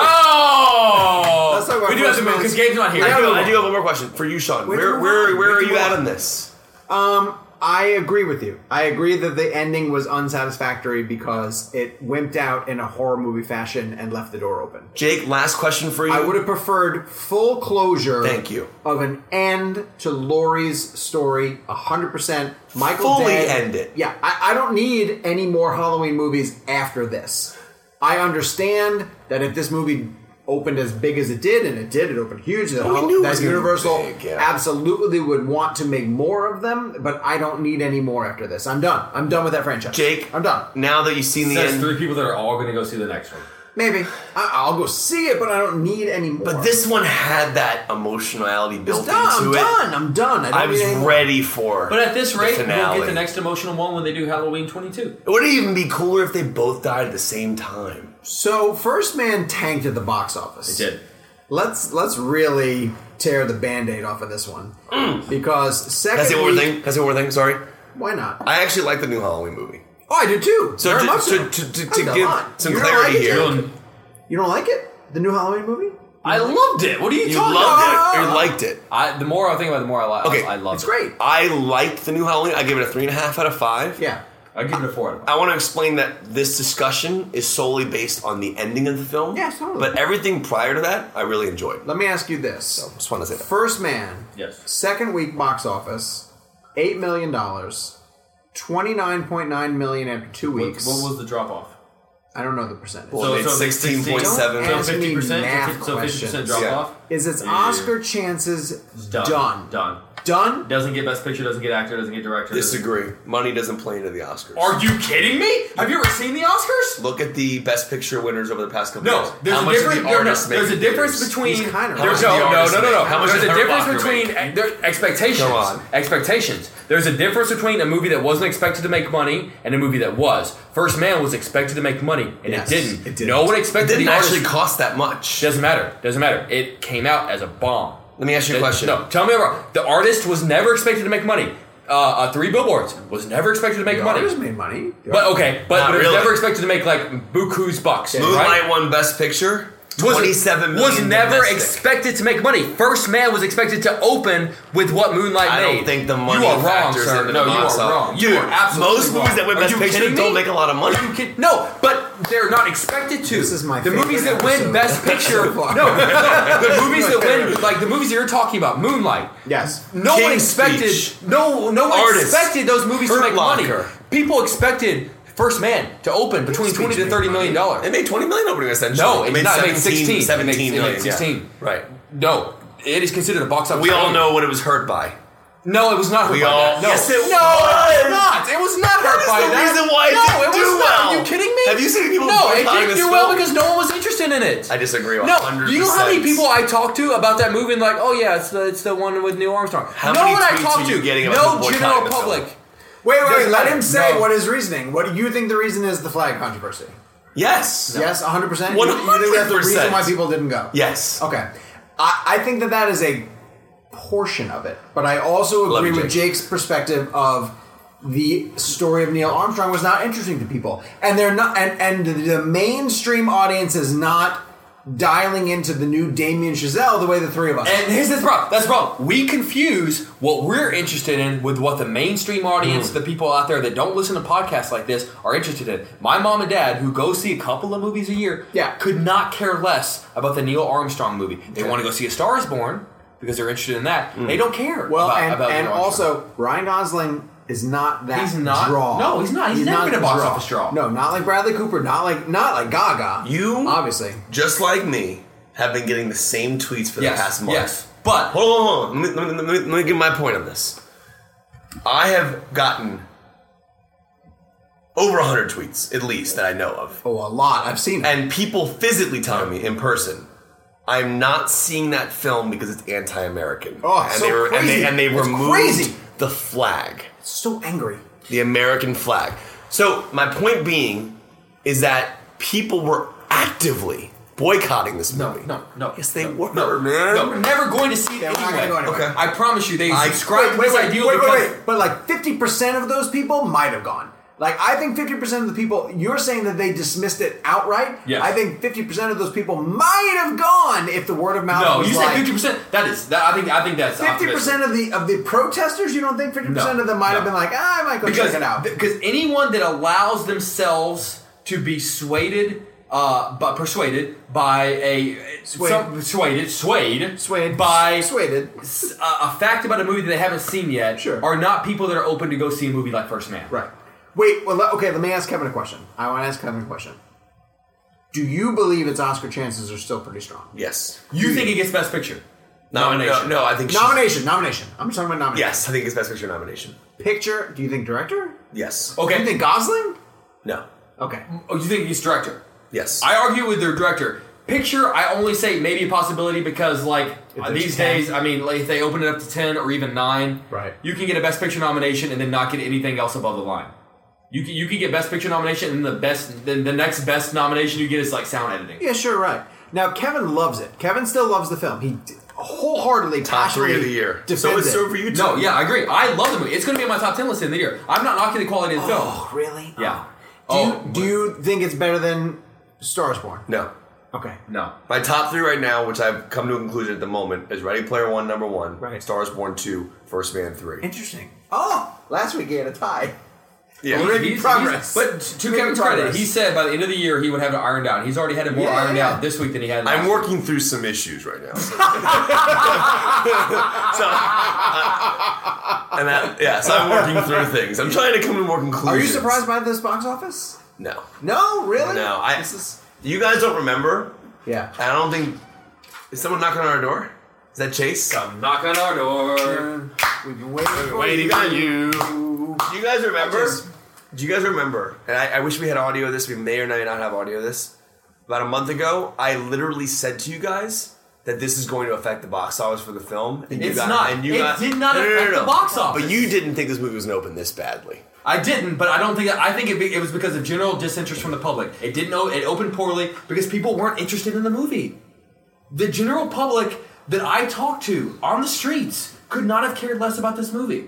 S6: No!
S4: Let's talk about
S6: we do have to move because Gabe's not here.
S5: I do have one more question for you, Sean. Where are you at on this?
S4: I agree with you. I agree that the ending was unsatisfactory because it wimped out in a horror movie fashion and left the door open.
S5: Jake, last question for you.
S4: I would have preferred full closure.
S5: Thank you.
S4: Of an end to Laurie's story, 100%. Michael
S5: fully
S4: dead.
S5: end it.
S4: Yeah, I don't need any more Halloween movies after this. I understand that if this movie opened as big as it did, and it opened huge, that Universal absolutely would want to make more of them, but I don't need any more after this. I'm done. I'm done with that franchise.
S5: Jake,
S4: I'm done.
S5: Now that you've seen the
S6: There's
S5: end...
S6: 3 people that are all going to go see the next one.
S4: Maybe. I'll go see it, but I don't need any more.
S5: But this one had that emotionality built into
S4: I'm
S5: it.
S4: I'm done.
S5: I was ready for
S6: But at this rate, we'll
S5: finale.
S6: get the next emotional one when they do Halloween 22.
S5: It would even be cooler if they both died at the same time.
S4: So, First Man tanked at the box office.
S6: It did.
S4: Let's really tear the Band-Aid off of this one. Because second
S5: Can I say one more thing? Sorry.
S4: Why not?
S5: I actually like the new Halloween movie.
S4: Oh, I do too.
S5: So
S4: Very much
S5: to give some clarity here.
S4: You don't like it? The new Halloween movie?
S7: I loved it. What are you talking
S5: loved
S7: about?
S5: it. You liked it.
S7: The more I think about it, the more I like.
S5: Okay,
S7: I love it.
S4: It's great.
S5: I liked the new Halloween. I give it a 3.5 out of 5.
S4: Yeah.
S7: I give it a 4 out of 5.
S5: I want to explain that this discussion is solely based on the ending of the film.
S4: Yeah, totally.
S5: But everything prior to that, I really enjoyed.
S4: Let me ask you this.
S5: So, just want to say that.
S4: First Man,
S7: Yes.
S4: second week box office, $8 million, $29.9 million after 2 weeks.
S7: What was the drop off?
S4: I don't know the percentage.
S5: Well, it's 16.7.
S4: Don't ask
S7: So
S4: me
S7: 50%?
S4: math
S7: So 50%
S4: questions.
S7: drop
S5: Yeah.
S7: off?
S4: Is its Oscar chances done? Done?
S7: Doesn't get Best Picture, doesn't get Actor, doesn't get Director.
S5: Disagree. Money doesn't play into the Oscars.
S7: Are you kidding me? Have you ever seen the Oscars?
S5: Look at the Best Picture winners over the past couple years.
S7: No, there's
S5: How
S7: a
S5: much did
S7: difference.
S5: the artists make
S7: There's a
S5: in
S7: difference
S5: theaters?
S7: between.
S4: He's kind of
S7: There's
S5: right.
S7: no.
S5: How much
S7: There's
S5: did
S7: a difference
S5: Hurt Locker
S7: between expectations.
S5: Come on.
S7: Expectations. There's a difference between a movie that wasn't expected to make money and a movie that was. First Man was expected to make money and
S4: Yes,
S7: it didn't.
S4: it didn't.
S7: No one
S5: It
S7: expected
S5: didn't
S7: the artist.
S5: actually cost that much.
S7: Doesn't matter. Doesn't matter. It came out as a bomb.
S5: Let me ask you a question.
S7: No, tell me about the artist was never expected to make money. 3 Billboards was never expected to make
S4: The
S7: money.
S4: artist made money.
S7: But okay, but
S5: Not
S7: it was
S5: really.
S7: never expected to make like buku's bucks.
S5: Moonlight
S7: right?
S5: won Best Picture. 27 million.
S7: Was never
S5: domestic.
S7: expected to make money. First Man was expected to open with what Moonlight
S5: I
S7: made.
S5: don't think the money
S7: You are wrong,
S5: factors
S7: sir.
S5: into
S7: No,
S5: the
S7: you
S5: box
S7: are
S5: office.
S7: wrong.
S5: Dude,
S7: You are absolutely
S5: most movies
S7: wrong.
S5: that win
S7: Are
S5: Best
S7: you
S5: Picture
S7: kidding
S5: don't
S7: me?
S5: make a lot of money.
S7: Are you kidding? No, but they're not expected to.
S4: This is my
S7: the
S4: favorite
S7: movies that win
S4: episode
S7: Best Picture.
S4: so far.
S7: No, the movies that win, like the movies that you're talking about, Moonlight.
S4: Yes.
S7: No one
S5: King's
S7: expected.
S5: Speech.
S7: No one
S5: Artist.
S7: expected those movies to
S5: Hurt
S7: make money.
S5: Locker.
S7: People expected First Man to open between $20 to $30 million.
S5: It made 20 million opening essentially.
S7: No, it did not. It made 16.
S5: 17
S7: It made
S5: million.
S7: 16.
S5: Yeah. Right.
S7: No, it is considered a box office.
S5: We all
S7: failure.
S5: know what it was hurt by.
S7: No, it was not hurt
S5: We
S7: by
S5: all-
S7: that. No.
S5: Yes, it
S7: No,
S5: was.
S7: it was not. It was not hurt
S5: That is
S7: by
S5: the
S7: that.
S5: reason why it
S7: no,
S5: didn't
S7: it was
S5: do
S7: not.
S5: well.
S7: Are you kidding me?
S5: Have you seen people
S7: No, it
S5: boycotting
S7: didn't
S5: this
S7: do well
S5: film?
S7: because no one was interested in it.
S5: I disagree 100%.
S7: No, do you know how many people I talked to about that movie and like, oh yeah, it's the one with Neil Armstrong.
S5: How
S7: no
S5: many
S7: one I
S5: tweets
S7: talked
S5: are you
S7: to,
S5: getting about
S7: no
S5: people
S7: general
S5: boycotting the film?
S7: public.
S4: Wait,
S7: Doesn't
S4: let
S7: matter.
S4: him say
S7: No.
S4: what his reasoning. What do you think the reason is the flag controversy?
S5: Yes.
S4: Yes, 100%?
S5: 100%.
S4: You think that's the reason why people didn't go?
S5: Yes.
S4: Okay. I think that is a portion of it. But I also
S5: Love
S4: agree
S5: you,
S4: with
S5: Jake.
S4: Jake's perspective of the story of Neil Armstrong was not interesting to people. And they're not and the mainstream audience is not dialing into the new Damien Chazelle the way the three of us.
S7: And here's the problem. That's the problem. We confuse what we're interested in with what the mainstream audience, the people out there that don't listen to podcasts like this, are interested in. My mom and dad, who go see a couple of movies a year, could not care less about the Neil Armstrong movie. They want to go see A Star Is Born because they're interested in that. They don't care
S4: Well,
S7: about
S4: and
S7: Neil Armstrong.
S4: also Ryan Gosling is not that
S7: He's not-
S4: draw.
S7: no, he's not. He's never been a
S4: the
S7: box office draw.
S4: No, not like Bradley Cooper, not like Gaga.
S5: You,
S4: obviously,
S5: just like me, have been getting the same tweets for the past month.
S7: Yes, but
S5: hold on. Let me give my point on this. I have gotten over 100 tweets, at least, that I know of.
S4: Oh, a lot. I've seen it.
S5: And people physically telling me in person, I'm not seeing that film because it's anti-American.
S4: Oh,
S5: and
S4: so
S5: they
S4: crazy.
S5: And they
S4: It's
S5: removed
S4: crazy.
S5: the flag.
S4: So angry.
S5: The American flag. So my point being is that people were actively boycotting this movie.
S7: No.
S5: Yes, they were,
S7: man. No, we're never going to see it
S4: We're not
S7: anyway.
S4: gonna go anywhere.
S5: Okay.
S7: I promise you, they subscribe to this ideal
S4: wait,
S7: because...
S4: But like 50% of those people might have gone. Like, I think 50% of the people, you're saying that they dismissed it outright.
S7: Yes.
S4: I think 50% of those people might have gone if the word of mouth
S7: No,
S4: was
S7: you
S4: like...
S7: said 50%. I think that's
S4: 50% of the protesters, you don't think 50% of them might have been like, I might go check it out.
S7: Because anyone that allows themselves to be persuaded by a fact about a movie that they haven't seen yet are not people that are open to go see a movie like First Man.
S4: Right. Wait, well, okay, let me ask Kevin a question. I want to ask Kevin a question. Do you believe its Oscar chances are still pretty strong?
S5: Yes.
S7: You think it gets Best Picture?
S5: Nomination. No, I think
S4: Nomination. I'm just talking about nomination.
S5: Yes, I think it's Best Picture nomination.
S4: Picture, do you think director?
S5: Yes.
S7: Okay.
S4: Do you think Gosling?
S5: No.
S4: Okay.
S7: Oh, you think he's director?
S5: Yes.
S7: I argue with their director. Picture, I only say maybe a possibility because, like, these days, I mean, like, if they open it up to 10 or even 9,
S4: right,
S7: you can get a Best Picture nomination and then not get anything else above the line. You can get Best Picture nomination and then the next best nomination you get is, like, sound editing.
S4: Yeah, sure, right. Now, Kevin loves it. Kevin still loves the film. He wholeheartedly,
S5: top 3 of the year.
S4: So it's
S5: so for you too.
S7: No, yeah, I agree. I love the movie. It's going to be in my top 10 list in the year. I'm not knocking the quality of the film.
S4: Oh, really?
S7: Yeah.
S4: Do you think it's better than Star is Born?
S5: No.
S4: Okay.
S6: No.
S5: My top 3 right now, which I've come to a conclusion at the moment, is Ready Player One, number 1,
S4: right.
S5: Star Wars Born 2, First Man 3.
S4: Interesting. Oh, last week he had a tie.
S5: Yeah,
S4: we're making progress.
S6: But to Kevin's credit, he said by the end of the year he would have it ironed out. He's already had it more ironed out this week than he had last
S5: I'm
S6: week.
S5: working through some issues right now. So I'm working through things. I'm trying to come to more conclusions.
S4: Are you surprised by this box office?
S5: No.
S4: No, really?
S5: No. You guys don't remember?
S4: Yeah.
S5: I don't think... Is someone knocking on our door? Is that Chase?
S6: Come knock on our door.
S4: We've been waiting
S5: for you. Do you guys remember? Do you guys remember? And I wish we had audio of this. We may or may not have audio of this. About a month ago, I literally said to you guys that this is going to affect the box office for the film. And
S6: It's not. It did not affect the box office.
S5: But you didn't think this movie was going to open this badly.
S6: I didn't, but I don't think. I think it was because of general disinterest from the public. It didn't know. It opened poorly because people weren't interested in the movie. The general public that I talked to on the streets could not have cared less about this movie.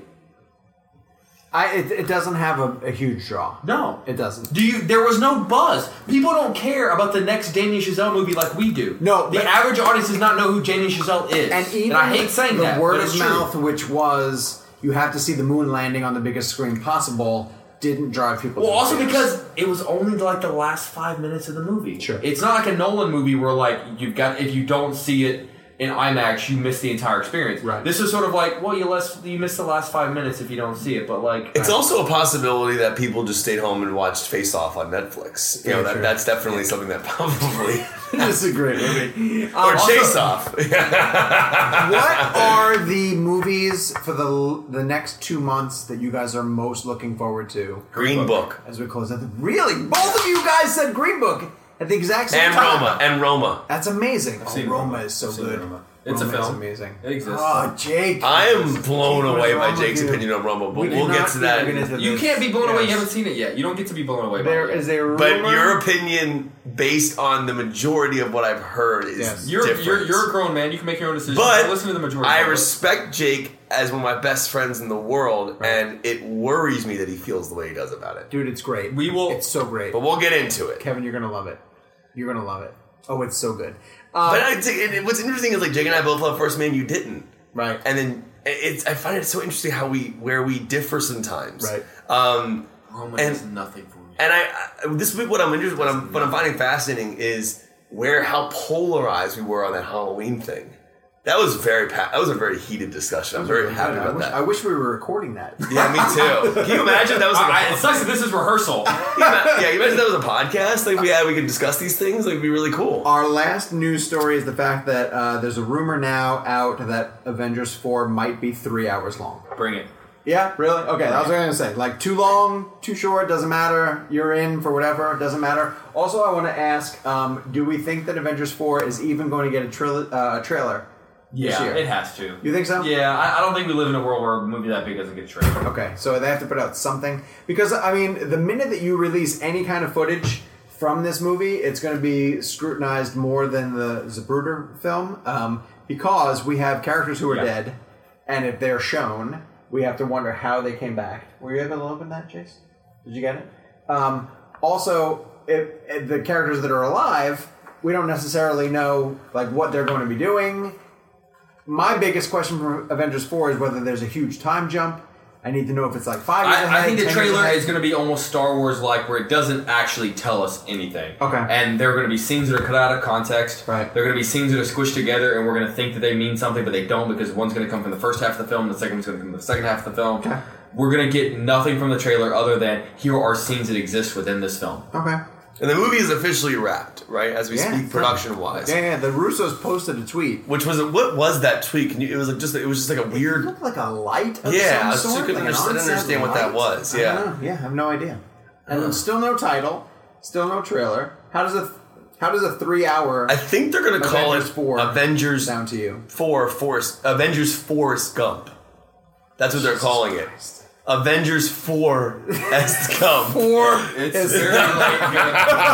S4: It doesn't have a huge draw.
S6: No,
S4: it doesn't.
S6: There was no buzz. People don't care about the next Damien Chazelle movie like we do.
S4: No,
S6: the average audience does not know who Damien Chazelle is. And I hate saying that.
S4: The word of mouth, which was you have to see the moon landing on the biggest screen possible, didn't drive people.
S6: Well, also because it was only like the last 5 minutes of the movie.
S4: Sure,
S6: it's not like a Nolan movie where like if you don't see it in IMAX, you miss the entire experience.
S4: Right.
S6: This is sort of like, well, you miss the last 5 minutes if you don't see it, but like...
S5: It's also a possibility that people just stayed home and watched Face Off on Netflix. You know, that's definitely something that probably...
S4: This is a great movie.
S5: Or Chase Off.
S4: What are the movies for the next 2 months that you guys are most looking forward to?
S5: Green Book.
S4: As we close out. Really? Both of you guys said Green Book. At the exact same time.
S5: And Roma.
S4: That's amazing.
S5: Roma
S4: is so good.
S6: It's a film.
S4: It's amazing.
S6: It exists.
S4: Oh, Jake.
S5: I am blown away by Jake's opinion on Roma, but we'll get to that.
S6: You can't be blown away. You haven't seen it yet. You don't get to be blown away by it.
S4: There is a rumor.
S5: But your opinion, based on the majority of what I've heard, is different.
S6: You're a grown man. You can make your own decisions.
S5: But
S6: listen to the majority.
S5: I respect Jake as one of my best friends in the world, and it worries me that he feels the way he does about it.
S4: Dude, it's great. It's so great.
S5: But we'll get into it.
S4: Kevin, you're going to love it. You're going to love it. Oh, it's so good.
S5: But what's interesting is like Jake and I both love First Man. You didn't,
S4: right?
S5: And then I find it so interesting where we differ sometimes,
S4: right?
S6: Roma is nothing for me.
S5: And this week, what I'm finding fascinating is how polarized we were on that Halloween thing. That was a very heated discussion. I'm very happy about that.
S4: I wish we were recording that.
S5: Yeah, me too. Can you imagine that was
S6: it sucks that this is rehearsal.
S5: Yeah, you imagine that was a podcast? Like we could discuss these things? Like it'd be really cool.
S4: Our last news story is the fact that there's a rumor now out that Avengers 4 might be 3 hours long.
S6: Bring it.
S4: Yeah, really? Okay, that's what I was going to say. Like, too long, too short, doesn't matter. You're in for whatever, doesn't matter. Also, I want to ask, do we think that Avengers 4 is even going to get a trailer?
S6: Yeah, it has to.
S4: You think so?
S6: Yeah, I don't think we live in a world where a movie that big doesn't get a trailer.
S4: Okay, so they have to put out something. Because, I mean, the minute that you release any kind of footage from this movie, it's going to be scrutinized more than the Zapruder film. Because we have characters who are dead, and if they're shown, we have to wonder how they came back. Were you able to open that, Chase? Did you get it? Also, if the characters that are alive, we don't necessarily know like what they're going to be doing. My biggest question for Avengers 4 is whether there's a huge time jump. I need to know if it's like 5 years ahead.
S6: I think the trailer is going to be almost Star Wars-like, where it doesn't actually tell us anything.
S4: Okay.
S6: And there are going to be scenes that are cut out of context.
S4: Right.
S6: There are going to be scenes that are squished together, and we're going to think that they mean something, but they don't, because one's going to come from the first half of the film, the second one's going to come from the second half of the film.
S4: Okay.
S6: We're going to get nothing from the trailer other than here are scenes that exist within this film.
S4: Okay.
S5: And the movie is officially wrapped, right? As we speak, production-wise.
S4: Yeah. The Russos posted a tweet.
S5: What was that tweet? It was just like a weird.
S4: It looked like a light. Of
S5: I
S4: some sort,
S5: didn't understand what that was. Yeah.
S4: I don't know. Yeah, I have no idea. And still no title, still no trailer. How does a 3 hour?
S5: I think they're going to call it
S4: 4
S5: Avengers.
S4: Down to you.
S5: Avengers Forrest Gump. That's what they're calling it. Avengers 4 has come.
S6: It's very late here.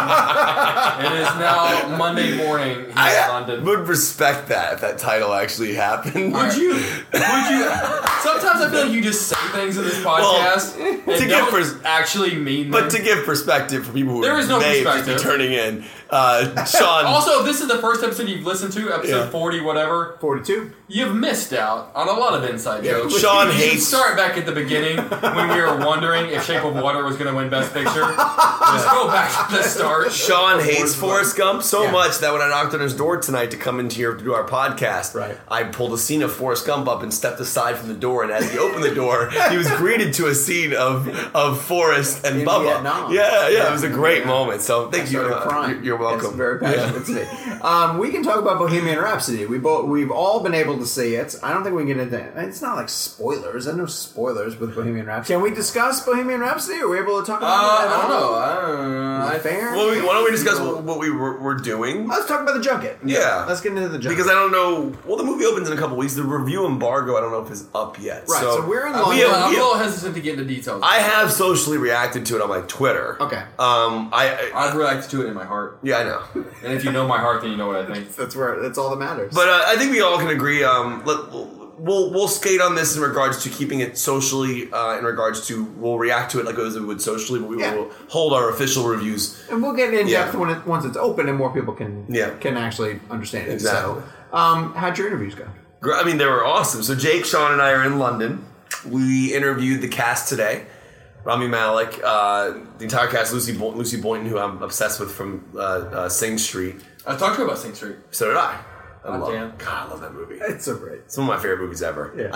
S6: It is now Monday morning here in London.
S5: Would respect that if that title actually happened.
S6: Would you? Sometimes I feel like you just say things in this podcast and don't actually mean them.
S5: But to give perspective for people who
S6: there is no
S5: may
S6: perspective.
S5: be turning in, Sean.
S6: Also, if this is the first episode you've listened to, episode 40, whatever,
S4: 42,
S6: you've missed out on a lot of inside jokes.
S5: Sean
S6: you
S5: hates.
S6: should start back at the beginning when we were wondering if Shape of Water was going to win Best Picture. Just go back to the start.
S5: Sean hates Forrest Gump so much that when I knocked on his door tonight to come into here to do our podcast, I pulled a scene of Forrest Gump up and stepped aside from the door. And as he opened the door, he was greeted to a scene of Forrest and Bubba.
S4: Vietnam.
S5: Yeah, it was a great moment. So thank you. You're welcome.
S4: It's very passionate to me. We can talk about Bohemian Rhapsody. We've all been able to see it. I don't think we can get into it. It's not like spoilers. There's no spoilers with Bohemian Rhapsody. Can we discuss Bohemian Rhapsody? Are we able to talk about it?
S6: I don't know.
S4: Is it fair?
S5: Well, why don't we discuss what we were doing?
S4: Let's talk about the junket.
S5: Yeah.
S4: Let's get into the junket.
S5: Because I don't know. Well, the movie opens in a couple weeks. The review embargo, I don't know if it's up yet.
S4: Right. So we're in London.
S6: I'm a little hesitant to get into details.
S5: I have socially reacted to it on my Twitter.
S4: Okay.
S6: I've reacted to it in my heart.
S5: Yeah, I know.
S6: And if you know my heart, then you know what I think.
S4: That's all that matters.
S5: But I think we all can agree. We'll skate on this in regards to keeping it socially. In regards to we'll react to it like as we would socially, but we will hold our official reviews.
S4: And we'll get in depth once it's open and more people can actually understand it.
S5: Exactly.
S4: So, how'd your interviews go?
S5: I mean, they were awesome. So Jake, Sean, and I are in London. We interviewed the cast today. Rami Malek, the entire cast, Lucy Boynton, who I'm obsessed with from Sing Street.
S6: I talked to her about Sing Street.
S5: So did I. I love that movie.
S4: It's so great.
S5: It's one of my favorite movies ever.
S4: Yeah.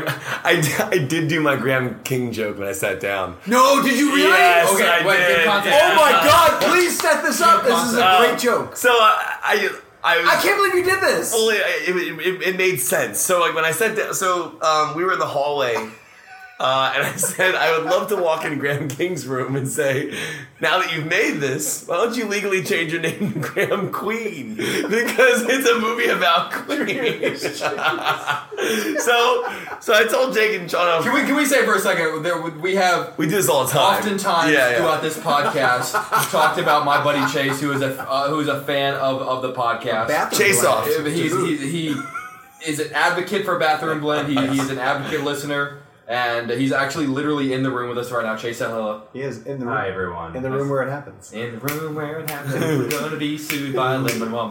S5: I did do my Graham King joke when I sat down.
S4: No, did you really?
S5: Yes,
S6: okay,
S5: I did.
S4: Oh my God! Please set this up. This is a great joke.
S5: So I
S4: can't believe you did this.
S5: Well, it made sense. So like when I sat down, we were in the hallway. And I said, I would love to walk in Graham King's room and say, now that you've made this, why don't you legally change your name to Graham Queen? Because it's a movie about queens. So I told Jake and Sean.
S6: Can we say for a second, we do
S5: this all the time.
S6: Oftentimes throughout this podcast, we've talked about my buddy Chase, who is a fan of the podcast.
S5: Chase off.
S6: He is an advocate for Bathroom Blend. He's an advocate listener. And he's actually literally in the room with us right now. Chase, say hello.
S4: He is in the room.
S8: Hi, everyone.
S4: In the room where it happens.
S6: In the room where it happens. We're going to be sued by Lin-Manuel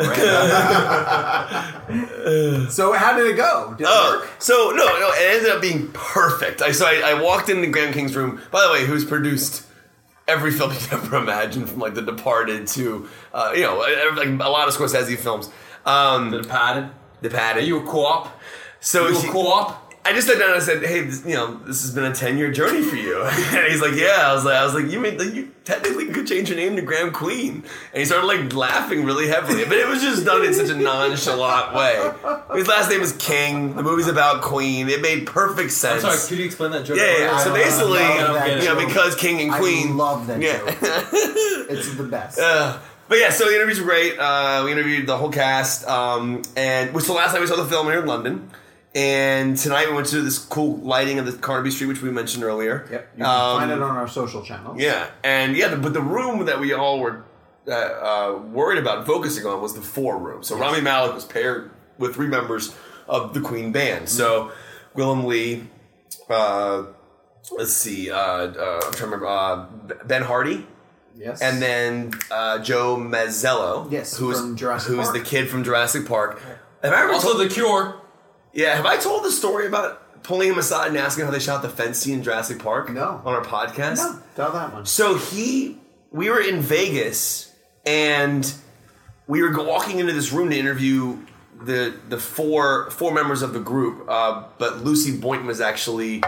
S4: So how did it go? Did it work?
S5: So, no, it ended up being perfect. I walked into Graham King's room, by the way, who's produced every film you could ever imagine, from like The Departed to, like a lot of Scorsese films.
S6: The Departed. Are you a co-op?
S5: So
S6: you a co-op?
S5: I just sat down and I said, "Hey, this has been a 10-year journey for you." And he's like, "Yeah." I was like, you technically could change your name to Graham Queen." And he started like laughing really heavily, but it was just done in such a nonchalant way. His last name is King. The movie's about Queen. It made perfect sense.
S6: I'm sorry, could you explain that joke?
S5: Yeah. So basically, because King and Queen.
S4: I love that joke. It's the best.
S5: But yeah, so the interviews were great. We interviewed the whole cast, and which the last time we saw the film here in London. And tonight we went to this cool lighting of the Carnaby Street, which we mentioned earlier.
S4: Yep, you can find it on our social channels.
S5: Yeah, and but the room that we all were worried about focusing on was the 4 room. So Rami Malek was paired with 3 members of the Queen band. So Willem Lee, let's see, I'm trying to remember, Ben Hardy.
S4: Yes.
S5: And then Joe Mazzello.
S4: Yes,
S5: from
S4: Jurassic Park.
S5: Who's the kid from Jurassic Park.
S6: Also The Cure.
S5: Yeah, have I told the story about pulling him aside and asking how they shot the fence scene in Jurassic Park?
S4: No.
S5: On our podcast?
S4: No, tell that one.
S5: So we were in Vegas, and we were walking into this room to interview the four members of the group, but Lucy Boynton was actually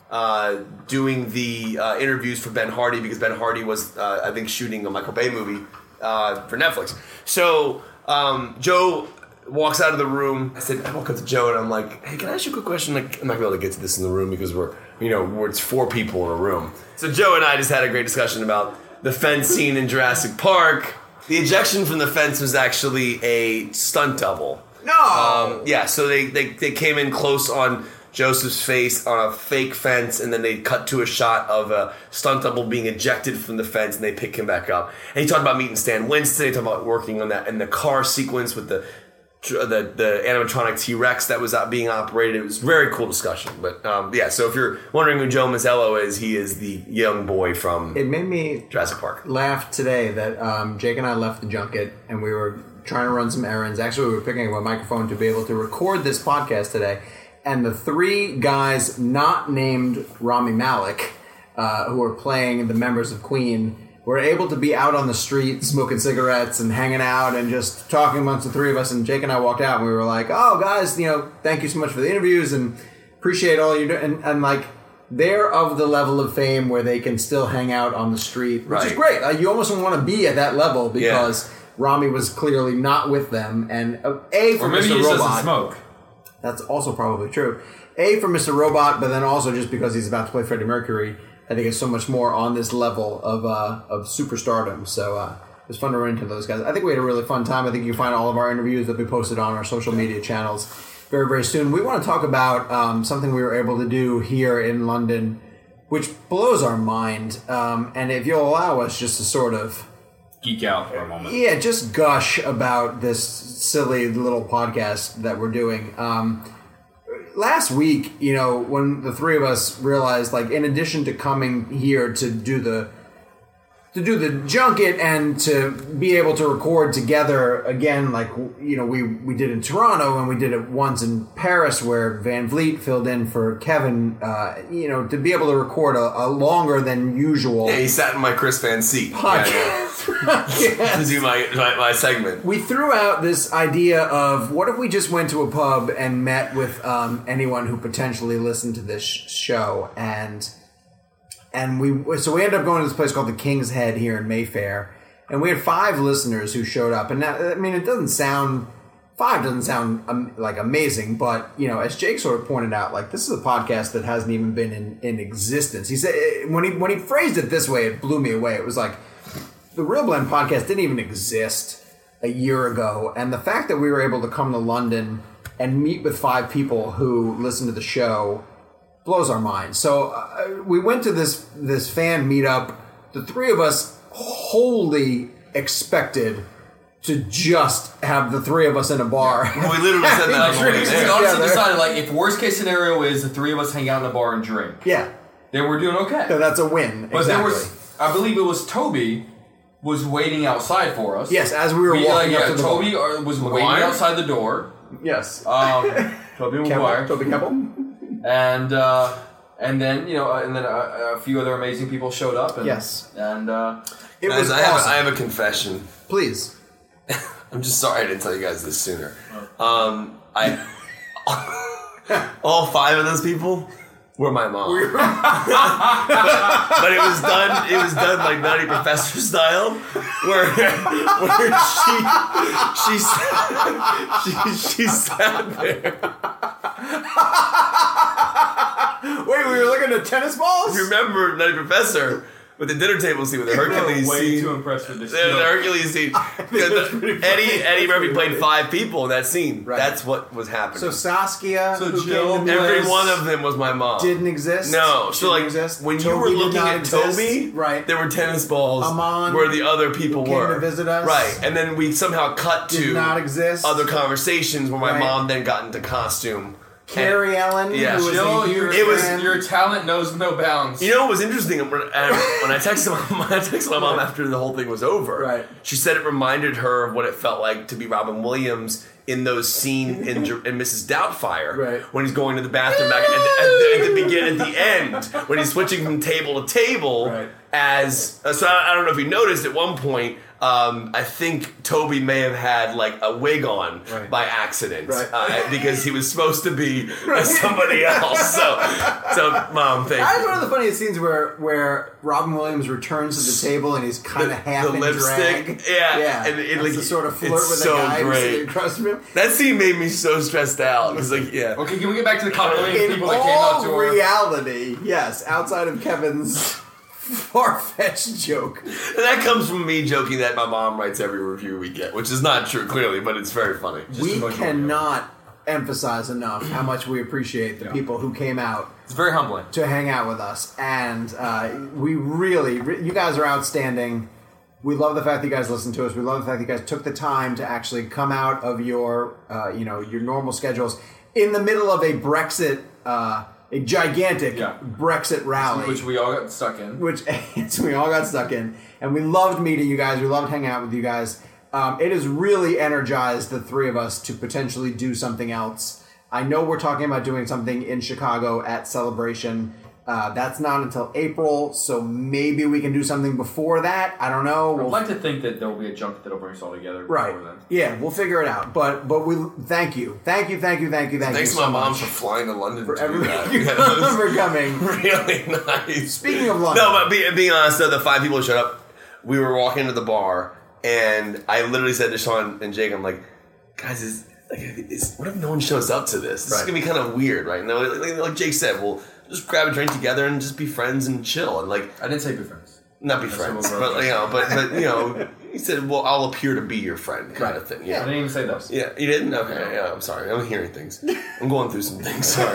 S5: doing the interviews for Ben Hardy, because Ben Hardy was, I think, shooting a Michael Bay movie for Netflix. So Joe walks out of the room. I walk up to Joe and I'm like, "Hey, can I ask you a quick question? Like, I'm not gonna be able to get to this in the room because it's 4 people in a room." So Joe and I just had a great discussion about the fence scene in Jurassic Park. The ejection from the fence was actually a stunt double.
S4: No.
S5: So they came in close on Joseph's face on a fake fence, and then they cut to a shot of a stunt double being ejected from the fence, and they pick him back up. And he talked about meeting Stan Winston. He talked about working on that in the car sequence with the animatronic T-Rex that was being operated. It was a very cool discussion. But so if you're wondering who Joe Mazzello is, he is the young boy from
S4: It made me
S5: Jurassic Park.
S4: Laugh today that Jake and I left the junket and we were trying to run some errands. Actually, we were picking up a microphone to be able to record this podcast today. And the three guys not named Rami Malek, who are playing the members of Queen, were able to be out on the street smoking cigarettes and hanging out and just talking amongst the three of us. And Jake and I walked out and we were like, oh, guys, thank you so much for the interviews and appreciate all you do. And like, they're of the level of fame where they can still hang out on the street, which is great. You almost want to be at that level because Rami was clearly not with them. And
S6: or maybe
S4: Mr.
S6: he
S4: Robot,
S6: doesn't smoke.
S4: That's also probably true. For Mr. Robot, but then also just because he's about to play Freddie Mercury, I think it's so much more on this level of superstardom. So it was fun to run into those guys. I think we had a really fun time. I think you can find all of our interviews that we posted on our social media channels very, very soon. We want to talk about something we were able to do here in London, which blows our mind. And if you'll allow us just to sort of
S6: geek out for a moment.
S4: Yeah, just gush about this silly little podcast that we're doing. Last week, when the three of us realized, like, in addition to coming here to do the junket and to be able to record together again, like, we did in Toronto and we did it once in Paris where Van Vliet filled in for Kevin, to be able to record a longer than usual.
S5: Yeah, he sat in my Chris Van seat.
S4: Podcast.
S5: To do my segment.
S4: We threw out this idea of what if we just went to a pub and met with anyone who potentially listened to this show, and we ended up going to this place called the King's Head here in Mayfair, and we had 5 listeners who showed up. And that, I mean, it doesn't sound like amazing, but as Jake sort of pointed out, like, this is a podcast that hasn't even been in existence. He said when he phrased it this way, it blew me away. It was like, the Real Blend podcast didn't even exist a year ago, and the fact that we were able to come to London and meet with 5 people who listen to the show blows our minds. So we went to this fan meetup. The three of us wholly expected to just have the three of us in a bar.
S5: We literally said that.
S6: We honestly decided, like, if worst case scenario is the three of us hang out in a bar and drink, then we're doing okay.
S4: So that's a win.
S6: But there was, I believe it was Toby was waiting outside for us.
S4: Yes, as we were walking up to the
S6: Toby
S4: bar.
S6: was waiting outside the door.
S4: Yes.
S6: Toby McGuire.
S4: Toby Keppel.
S6: And then a few other amazing people showed up. And,
S4: yes.
S6: And
S4: it was awesome.
S5: I have a confession.
S4: Please.
S5: I'm just sorry I didn't tell you guys this sooner. I all 5 of those people were my mom. But it was done like Nutty Professor style, where she sat there.
S4: Wait, we were looking at tennis balls?
S5: You remember Nutty Professor with the dinner table scene with the Hercules
S6: way
S5: scene?
S6: Too impressed with this.
S5: The Hercules scene. Eddie Murphy played 5 people in that scene. Right. That's what was happening.
S4: So Saskia,
S6: Jill,
S5: every one of them was my mom.
S4: Didn't exist.
S5: No, so like when
S4: Toby
S5: you were looking at Toby,
S4: right?
S5: There were tennis balls
S4: Amon,
S5: where the other people
S4: came
S5: were
S4: to visit us,
S5: right? And then we somehow cut
S4: did not exist.
S5: Other conversations where my mom then got into costume.
S4: Carrie Ellen,
S5: yeah,
S4: who was
S6: Jill,
S4: fan.
S6: Your talent knows no bounds.
S5: You know what was interesting? When I texted my mom after the whole thing was over,
S4: right?
S5: She said it reminded her of what it felt like to be Robin Williams in those scenes in Mrs. Doubtfire,
S4: right?
S5: When he's going to the bathroom back at the beginning, at the end, when he's switching from table to table,
S4: right?
S5: So I don't know if you noticed at one point. I think Toby may have had like a wig on by accident, because he was supposed to be somebody else. So Mom, thank you.
S4: That's one of the funniest scenes where Robin Williams returns to the table and he's kind of half
S5: the
S4: in
S5: lipstick,
S4: drag.
S5: yeah, and
S4: it
S5: like
S4: to sort of flirt with
S5: so
S4: the guy
S5: great.
S4: sitting across from him.
S5: That scene made me so stressed out. It's like, yeah.
S6: Okay, can we get back to the couple of people that came
S4: all
S6: out to her?
S4: reality, yes, outside of Kevin's far-fetched joke.
S5: And that comes from me joking that my mom writes every review we get, which is not true, clearly, but it's very funny.
S4: We cannot emphasize enough how much we appreciate the people who came out.
S6: It's very humbling
S4: to hang out with us, and we really, you guys are outstanding. We love the fact that you guys listen to us. We love the fact that you guys took the time to actually come out of your, your normal schedules in the middle of a Brexit, a gigantic Brexit rally,
S6: which we all got stuck in.
S4: And we loved meeting you guys. We loved hanging out with you guys. It has really energized the three of us to potentially do something else. I know we're talking about doing something in Chicago at Celebration. That's not until April, so maybe we can do something before that. I don't know.
S6: I'd like to think that there will be a junket that'll bring us all together before then.
S4: Yeah, we'll figure it out. But we thank you. Thank you
S5: Thanks
S4: so
S5: to my mom
S4: much
S5: for flying to London
S4: for
S5: to do
S4: everything
S5: that.
S4: for coming.
S5: Really nice.
S4: Speaking of London.
S5: No, but being honest, though, the 5 people who showed up, we were walking to the bar, and I literally said to Sean and Jake, I'm like, guys, what if no one shows up to this? This is going to be kind of weird, right? No, like Jake said, we'll just grab a drink together and just be friends and chill. And I
S6: didn't say be friends.
S5: Not be friends, but he said, well, I'll appear to be your friend kind of thing. Yeah.
S6: I didn't even say those.
S5: Yeah, you didn't? Okay, yeah, I'm sorry. I'm hearing things. I'm going through some things. Sorry.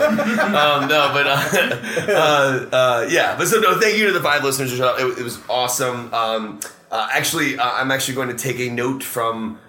S5: But so no, thank you to the 5 listeners who showed up. It was awesome. I'm actually going to take a note from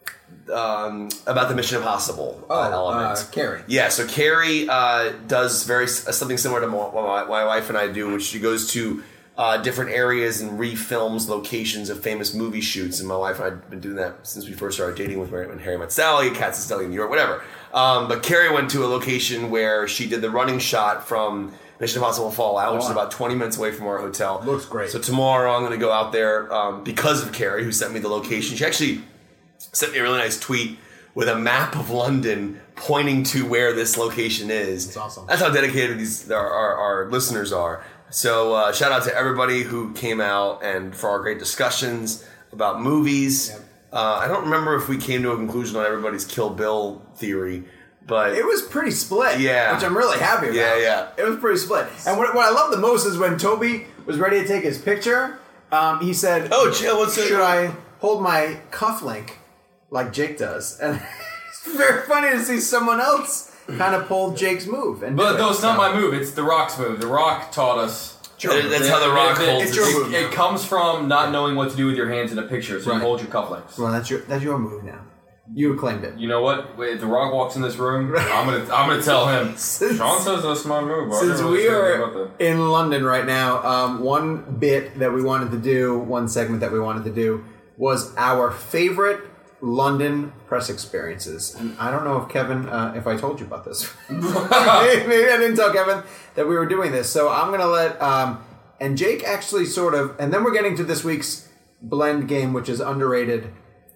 S5: about the Mission Impossible element.
S4: Carrie.
S5: Yeah, so Carrie does something similar to what my wife and I do, which she goes to different areas and refilms locations of famous movie shoots. And my wife and I have been doing that since we first started dating when Harry Met Sally, Katz Deli in New York, whatever. But Carrie went to a location where she did the running shot from Mission Impossible Fallout, which is about 20 minutes away from our hotel.
S4: Looks great.
S5: So tomorrow I'm going to go out there because of Carrie, who sent me the location. She actually sent me a really nice tweet with a map of London pointing to where this location is.
S4: That's awesome.
S5: That's how dedicated our listeners are. So shout out to everybody who came out and for our great discussions about movies. Yep. I don't remember if we came to a conclusion on everybody's Kill Bill theory, but
S4: it was pretty split.
S5: Yeah,
S4: which I'm really happy about.
S5: Yeah.
S4: It was pretty split. And what I love the most is when Toby was ready to take his picture. He said,
S5: "Oh, Jill, should
S4: I hold my cufflink like Jake does?" And it's very funny to see someone else kind of pull Jake's move.
S6: But it's not my move. It's The Rock's move. The Rock taught us.
S5: That's how The Rock holds
S4: it's your move.
S6: It comes from not knowing what to do with your hands in a picture, so you hold your cufflinks.
S4: Well, that's your move now. You claimed it.
S6: You know what? If The Rock walks in this room, I'm gonna tell him. Sean says that's my move.
S4: Since we are in London right now, one bit that we wanted to do, one segment that we wanted to do, was our favorite London press experiences. And I don't know if Kevin, if I told you about this. Maybe I didn't tell Kevin that we were doing this. So I'm going to let, and Jake actually sort of, and then we're getting to this week's blend game, which is underrated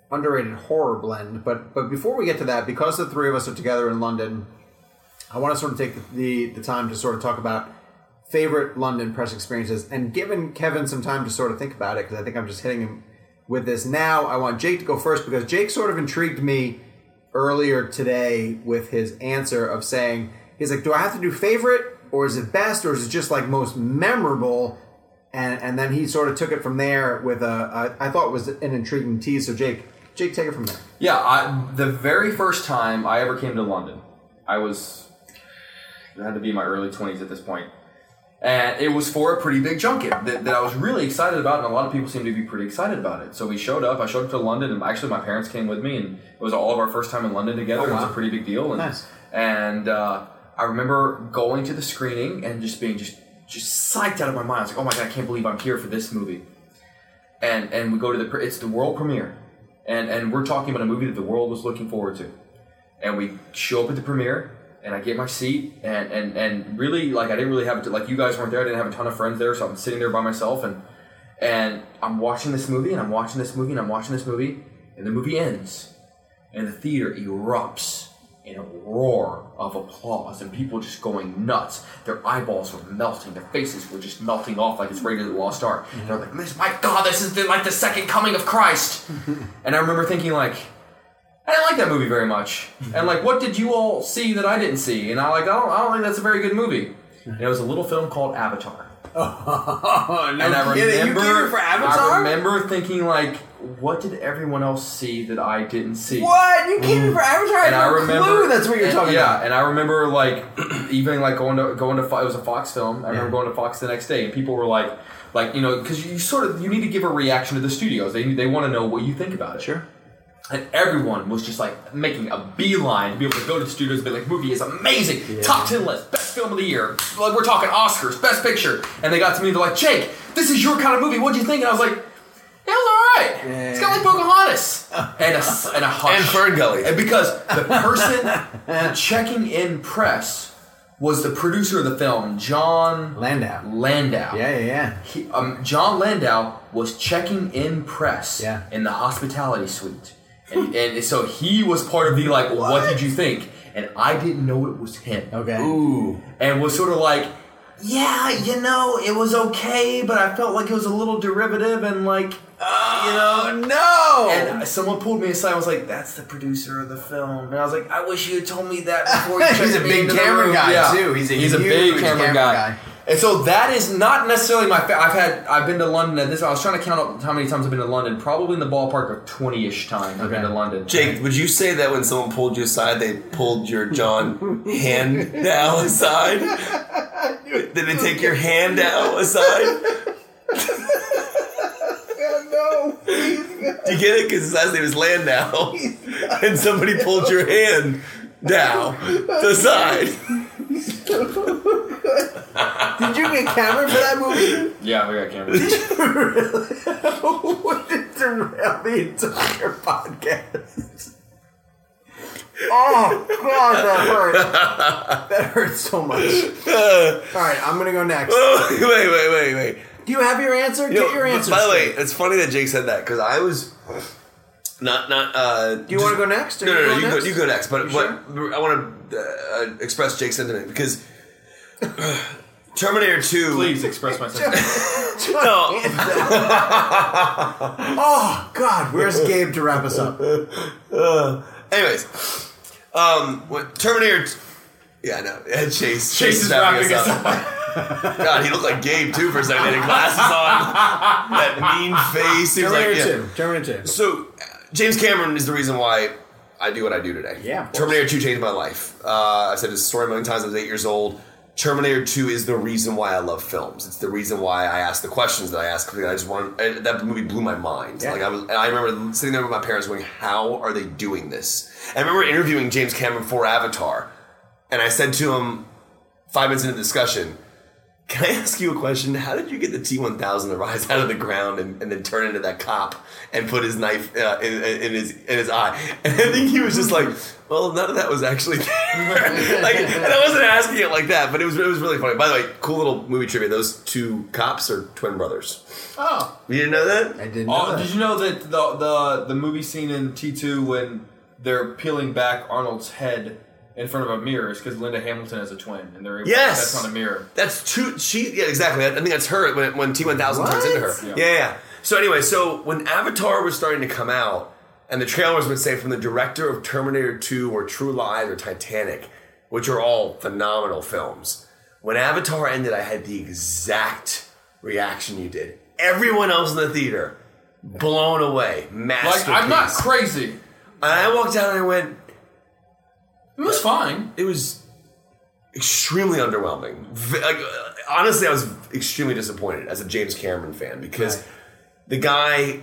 S4: horror blend. But before we get to that, because the three of us are together in London, I want to sort of take the time to sort of talk about favorite London press experiences and giving Kevin some time to sort of think about it, because I think I'm just hitting him with this now. I want Jake to go first because Jake sort of intrigued me earlier today with his answer of saying, he's like, do I have to do favorite, or is it best, or is it just like most memorable? And then he sort of took it from there with I thought it was an intriguing tease. So Jake, take it from there.
S6: Yeah, the very first time I ever came to London, it had to be in my early 20s at this point. And it was for a pretty big junket that I was really excited about, and a lot of people seemed to be pretty excited about it. So we showed up. I showed up to London, and actually my parents came with me, and it was all of our first time in London together. Oh, wow. It was a pretty big deal. And,
S4: nice.
S6: And I remember going to the screening and just being just psyched out of my mind. I was like, oh my God, I can't believe I'm here for this movie. And we go to it's the world premiere. And we're talking about a movie that the world was looking forward to. And we show up at the premiere, and I get my seat, and really, like, I didn't really have, like, you guys weren't there, I didn't have a ton of friends there, so I'm sitting there by myself, and I'm watching this movie, and I'm watching this movie, and the movie ends, and the theater erupts in a roar of applause, and people just going nuts. Their eyeballs were melting, their faces were just melting off like it's Raiders of the Lost Ark. Mm-hmm. They're like, my God, this is like the second coming of Christ. And I remember thinking, like, I didn't like that movie very much. And like, what did you all see that I didn't see? And I don't think that's a very good movie. And it was a little film called Avatar.
S4: Oh, no
S7: and I
S4: kidding. You came here for Avatar?
S7: I remember thinking, like, what did everyone else see that I didn't see?
S4: What? You came here for Avatar?
S7: And I remember
S4: clue that's what you're talking about.
S7: Yeah, and I remember, like, even, like, going to it was a Fox film. I remember going to Fox the next day, and people were like, you know, because you need to give a reaction to the studios. They want to know what you think about it.
S4: Sure.
S7: And everyone was just like making a beeline to be able to go to the studios and be like, movie is amazing, top 10 list, best film of the year. Like, we're talking Oscars, best picture. And they got to me, they're like, Jake, this is your kind of movie. What'd you think? And I was like, yeah, it was alright. Yeah. It's got like Pocahontas and a hush.
S5: And Ferngully.
S7: And because the person checking in press was the producer of the film, John Landau.
S4: Yeah.
S7: John Landau was checking in press in the hospitality suite. And so he was part of the, like, what did you think? And I didn't know it was him.
S4: Okay.
S7: Ooh. And was sort of like, yeah, you know, it was okay, but I felt like it was a little derivative and, like, you know.
S4: No!
S7: And someone pulled me aside and was like, that's the producer of the film. And I was like, I wish you had told me that before you checked
S4: He's a big camera guy, too. He's a big camera guy.
S7: And so that is not necessarily my I've been to London, and I was trying to count up how many times I've been to London. Probably in the ballpark of 20-ish times I've been to London.
S5: Jake, would you say that when someone pulled you aside, they pulled your John hand down aside? Did they take your hand down aside?
S4: No.
S5: Do you get it? Because his last name is Landau. And somebody pulled your hand down the side.
S4: Did you get camera for that movie?
S7: Yeah, we got cameras.
S4: Did you really? What did derail the entire podcast? Oh, God, that hurt. That hurt so much. All right, I'm going to go next.
S5: Wait.
S4: Do you have your answer? Get your answer.
S5: By the way, it's funny that Jake said that, because I was... Not.
S4: Do you want to go next?
S5: No. You go next. But I want to express Jake's sentiment, because Terminator 2.
S7: Please express my sentiment.
S5: No.
S4: Oh God, where's Gabe to wrap us up?
S5: Anyways, Terminator. Yeah, no. Chase
S7: is wrapping us up.
S5: God, he looked like Gabe too for a second. He had glasses on, that mean face. He was
S4: Terminator 2.
S5: So. James Cameron is the reason why I do what I do today.
S4: Yeah,
S5: Terminator 2 changed my life. I've said this story a million times. I was 8 years old. Terminator 2 is the reason why I love films. It's the reason why I ask the questions that I ask. That movie blew my mind.
S4: Yeah.
S5: I remember sitting there with my parents going, how are they doing this? And I remember interviewing James Cameron for Avatar. And I said to him, 5 minutes into the discussion, can I ask you a question? How did you get the T-1000 to rise out of the ground and then turn into that cop and put his knife in his eye? And I think he was just like, well, none of that was actually there. And I wasn't asking it like that, but it was really funny. By the way, cool little movie trivia. Those two cops are twin brothers.
S4: Oh.
S5: You didn't know that?
S4: I didn't know that.
S7: Did you know that the movie scene in T2 when they're peeling back Arnold's head in front of a mirror is because Linda Hamilton is a twin, and they're able to put that on a mirror.
S5: That's true. Yeah, exactly. I think that's her when T-1000 turns into her. Yeah. So anyway, when Avatar was starting to come out, and the trailers would say from the director of Terminator 2 or True Lies or Titanic, which are all phenomenal films, when Avatar ended, I had the exact reaction you did. Everyone else in the theater, blown away. Masterpiece.
S7: Like, I'm not crazy.
S5: And I walked out and I went...
S7: It was fine.
S5: It was extremely underwhelming. Honestly, I was extremely disappointed as a James Cameron fan because the guy,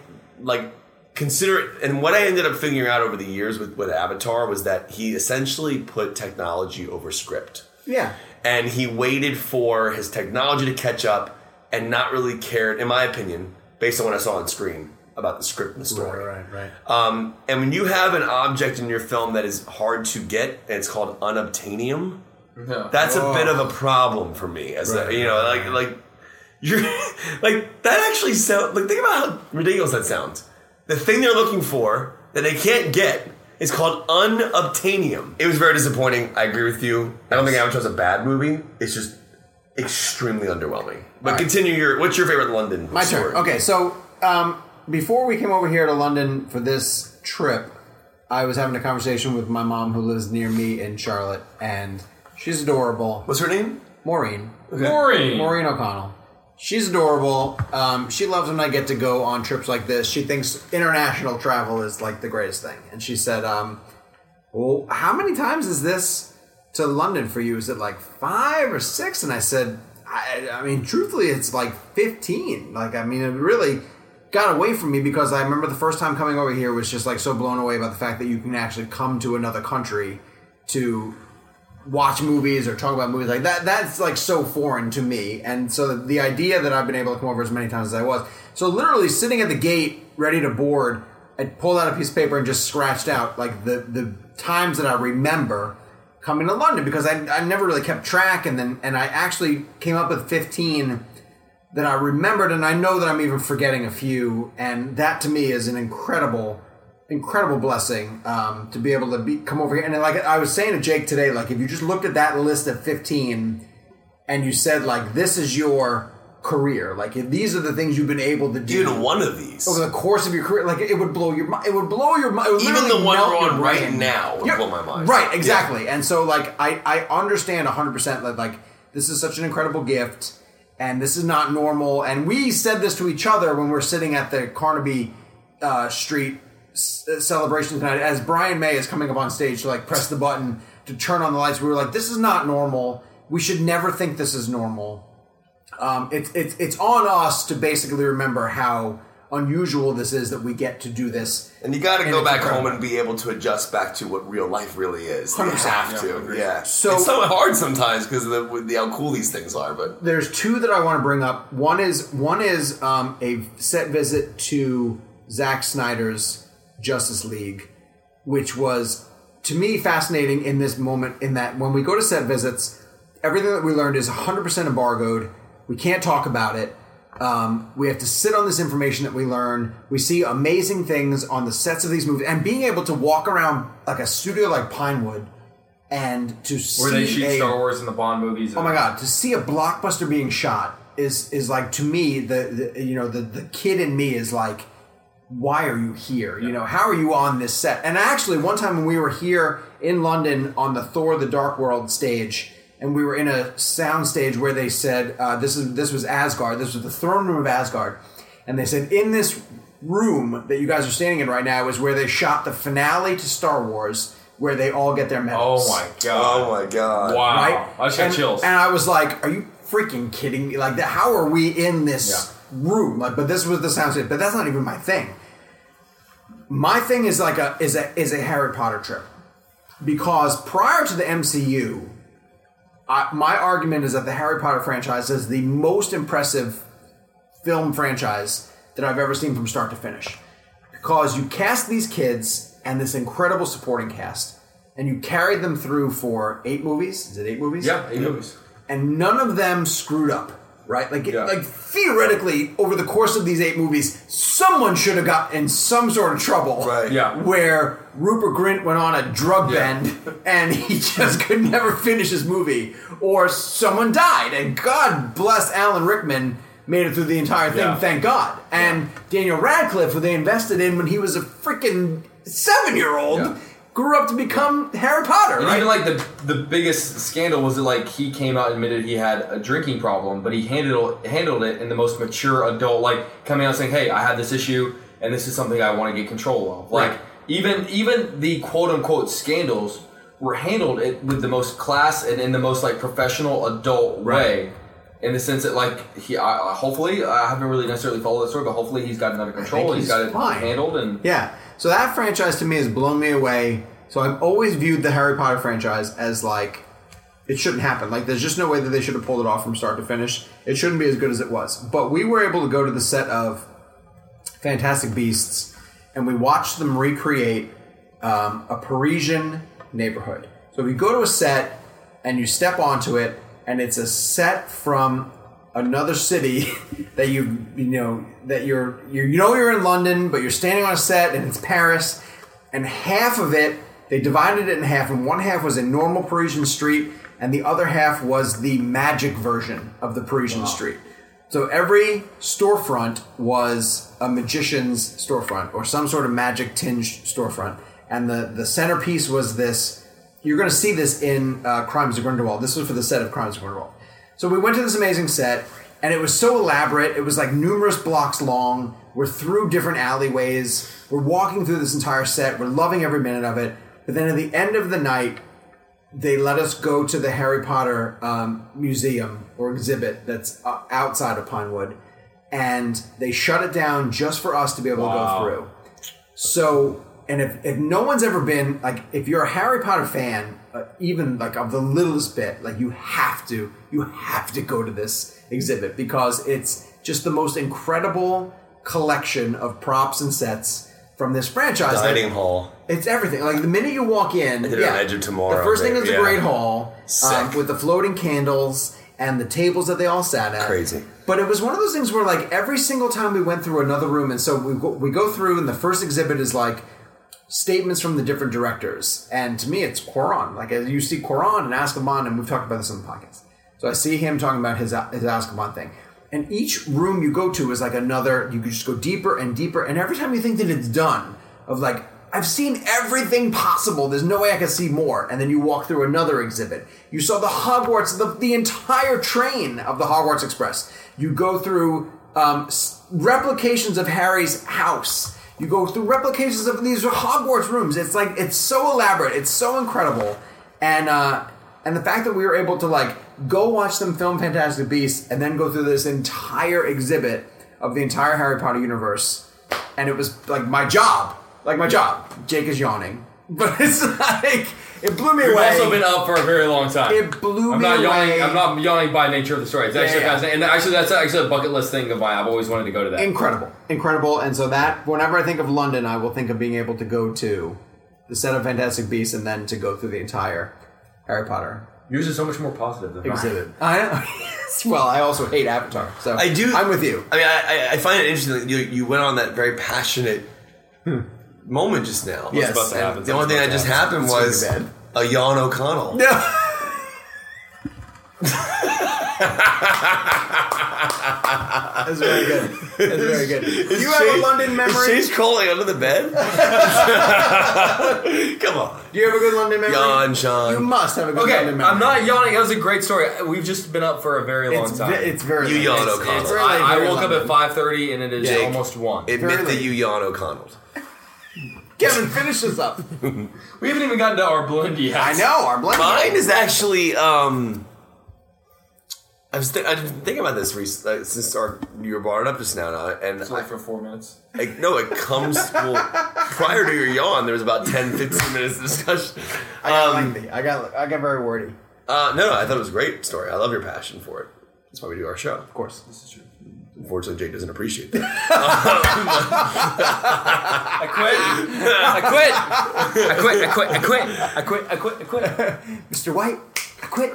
S5: and what I ended up figuring out over the years with Avatar was that he essentially put technology over script.
S4: Yeah.
S5: And he waited for his technology to catch up and not really cared, in my opinion, based on what I saw on screen, about the script and the story.
S4: Right.
S5: And when you have an object in your film that is hard to get, and it's called unobtainium, that's a bit of a problem for me. As you're that actually sounds think about how ridiculous that sounds. The thing they're looking for that they can't get is called unobtainium. It was very disappointing. I agree with you. I don't think Avatar's a bad movie. It's just extremely underwhelming. But continue what's your favorite London
S4: My
S5: story?
S4: turn. Okay, so before we came over here to London for this trip, I was having a conversation with my mom who lives near me in Charlotte, and she's adorable.
S5: What's her name?
S4: Maureen.
S5: Okay.
S7: Maureen
S4: O'Connell. She's adorable. She loves when I get to go on trips like this. She thinks international travel is like the greatest thing. And she said, well, how many times is this to London for you? Is it like 5 or 6? And I said, I mean, truthfully, it's like 15. Like, I mean, it really got away from me because I remember the first time coming over here was just like so blown away by the fact that you can actually come to another country to watch movies or talk about movies like that. That's like so foreign to me. And so the idea that I've been able to come over as many times as I was. So literally sitting at the gate, ready to board, I pulled out a piece of paper and just scratched out like the times that I remember coming to London because I never really kept track. And I actually came up with 15 that I remembered. And I know that I'm even forgetting a few. And that to me is an incredible blessing to be able to come over here. And like I was saying to Jake today, like if you just looked at that list of 15 and you said like this is your career, like if these are the things you've been able to do,
S5: even one of these
S4: over the course of your career, like it would blow your mind. It would blow your mind.
S5: Even the one we're on right now would blow my mind.
S4: Right, exactly. Yeah. And so like I understand 100% that like this is such an incredible gift, and this is not normal. And we said this to each other when we're sitting at the Carnaby Street celebration tonight as Brian May is coming up on stage to like press the button to turn on the lights. We were like, this is not normal. We should never think this is normal. It's on us to basically remember how unusual this is that we get to do this.
S5: And you got to go back home and be able to adjust back to what real life really is.
S4: 100%.
S5: You have to. Yeah.
S4: So,
S5: it's so hard sometimes because of how cool these things are. But
S4: there's two that I want to bring up. One is a set visit to Zack Snyder's Justice League, which was to me fascinating in this moment, in that when we go to set visits, everything that we learned is 100% embargoed. We can't talk about it. We have to sit on this information that we learn. We see amazing things on the sets of these movies, and being able to walk around like a studio like Pinewood and to see
S6: where they shoot Star Wars and the Bond movies.
S4: Oh my God, to see a blockbuster being shot is like, to me, the kid in me is like, why are you here? You know, how are you on this set? And actually, one time when we were here in London on the Thor: The Dark World stage, and we were in a sound stage where they said, this was Asgard, this was the throne room of Asgard, and they said, in this room that you guys are standing in right now is where they shot the finale to Star Wars, where they all get their medals.
S6: Oh my God.
S5: Oh my God.
S6: Wow.
S4: Right?
S6: I just got chills.
S4: And I was like, are you freaking kidding me? Like, how are we in this room? Like, but this was the sound stage, but that's not even my thing. My thing is like a Harry Potter trip, because prior to the MCU, my argument is that the Harry Potter franchise is the most impressive film franchise that I've ever seen from start to finish, because you cast these kids and this incredible supporting cast, and you carried them through for 8 movies. Is it 8 movies?
S6: Yeah, 8 movies, and
S4: none of them screwed up. Right? Like theoretically, over the course of these 8 movies, someone should have got in some sort of trouble.
S5: Right.
S6: Yeah.
S4: Where Rupert Grint went on a drug bend and he just could never finish his movie. Or someone died. And God bless Alan Rickman, made it through the entire thing, thank God. And Daniel Radcliffe, who they invested in when he was a freaking 7-year-old, grew up to become Harry Potter,
S6: and
S4: right?
S6: even like the biggest scandal was that like he came out and admitted he had a drinking problem, but he handled it in the most mature adult, like coming out saying, "Hey, I had this issue, and this is something I want to get control of." Like even the quote unquote scandals were handled with the most class and in the most like professional adult way. In the sense that, like, hopefully, I haven't really necessarily followed that story, but hopefully he's got it under control. He's got it handled, and
S4: so that franchise to me has blown me away. So I've always viewed the Harry Potter franchise as like, it shouldn't happen. Like, there's just no way that they should have pulled it off from start to finish. It shouldn't be as good as it was. But we were able to go to the set of Fantastic Beasts, and we watched them recreate a Parisian neighborhood. So if you go to a set and you step onto it, and it's a set from another city that you're in London, but you're standing on a set and it's Paris, and half of it, they divided it in half, and one half was a normal Parisian street, and the other half was the magic version of the Parisian street. So every storefront was a magician's storefront or some sort of magic tinged storefront, and the centerpiece was this. You're going to see this in Crimes of Grindelwald. This was for the set of Crimes of Grindelwald. So we went to this amazing set, And it was so elaborate. It was like numerous blocks long. We're through different alleyways. We're walking through this entire set. We're loving every minute of it. But then at the end of the night, they let us go to the Harry Potter museum or exhibit that's outside of Pinewood. And they shut it down just for us to be able to go through. So, and if no one's ever been, like, if you're a Harry Potter fan, even like of the littlest bit, like you have to go to this exhibit because it's just the most incredible collection of props and sets from this franchise.
S5: Dining hall.
S4: It's everything. Like the minute you walk in,
S5: Edge of Tomorrow.
S4: The first thing is the Great Hall
S5: with
S4: the floating candles and the tables that they all sat at.
S5: Crazy.
S4: But it was one of those things where, like, every single time we went through another room, and so we go through, and the first exhibit is like statements from the different directors. And to me, it's Quaron. Like, you see Quaron and Azkaban, and we've talked about this on the podcast. So I see him talking about his Azkaban thing. And each room you go to is like another, you can just go deeper and deeper. And every time you think that it's done, of like, I've seen everything possible. There's no way I can see more. And then you walk through another exhibit. You saw the Hogwarts, the entire train of the Hogwarts Express. You go through replications of Harry's house. You go through replications of these Hogwarts rooms. It's like, it's so elaborate. It's so incredible. And the fact that we were able to like go watch them film Fantastic Beasts and then go through this entire exhibit of the entire Harry Potter universe. And it was like my job. Like my job. Jake is yawning. But it's like, it blew me away.
S6: We've also been up for a very long time.
S4: It blew me away.
S6: I'm not yawning by nature of the story. It's actually fascinating. And actually, that's actually a bucket list thing of mine. I've always wanted to go to that.
S4: Incredible. And so that, whenever I think of London, I will think of being able to go to the set of Fantastic Beasts and then to go through the entire Harry Potter
S6: yours is so much more positive than
S4: exhibit. I know. Well, I also hate Avatar. So
S5: I do.
S4: I'm with you.
S5: I mean, I find it interesting that you went on that very passionate moment just now.
S4: Yes.
S6: What's about to happen?
S5: The only thing that just happened was a Jan O'Connell.
S4: No. That's very good. That's very good. Do you have a London memory?
S5: Is Chase crawling under the bed? Come on.
S4: Do you have a good London memory?
S5: Yawn, Sean.
S4: You must have a good London memory.
S6: I'm not yawning. That was a great story. We've just been up for a very long time.
S4: It's very
S5: You
S4: late.
S5: yawn O'Connell.
S6: I woke up at 5:30 and it is almost 1.
S5: Admit that you yawn O'Connell.
S4: Kevin, finish this up.
S6: We haven't even gotten to our blend yet.
S4: I know, our blend.
S5: Mine is actually... I've been thinking about this recently, since you were brought it up just now, and
S6: it's like for 4 minutes.
S5: No, it comes prior to your yawn. There was about 10-15 minutes of discussion.
S4: I got lengthy. I got very wordy.
S5: No, I thought it was a great story. I love your passion for it. That's why we do our show.
S4: Of course, this is true.
S5: Unfortunately, Jake doesn't appreciate that.
S6: I quit.
S4: Mr. White, I quit.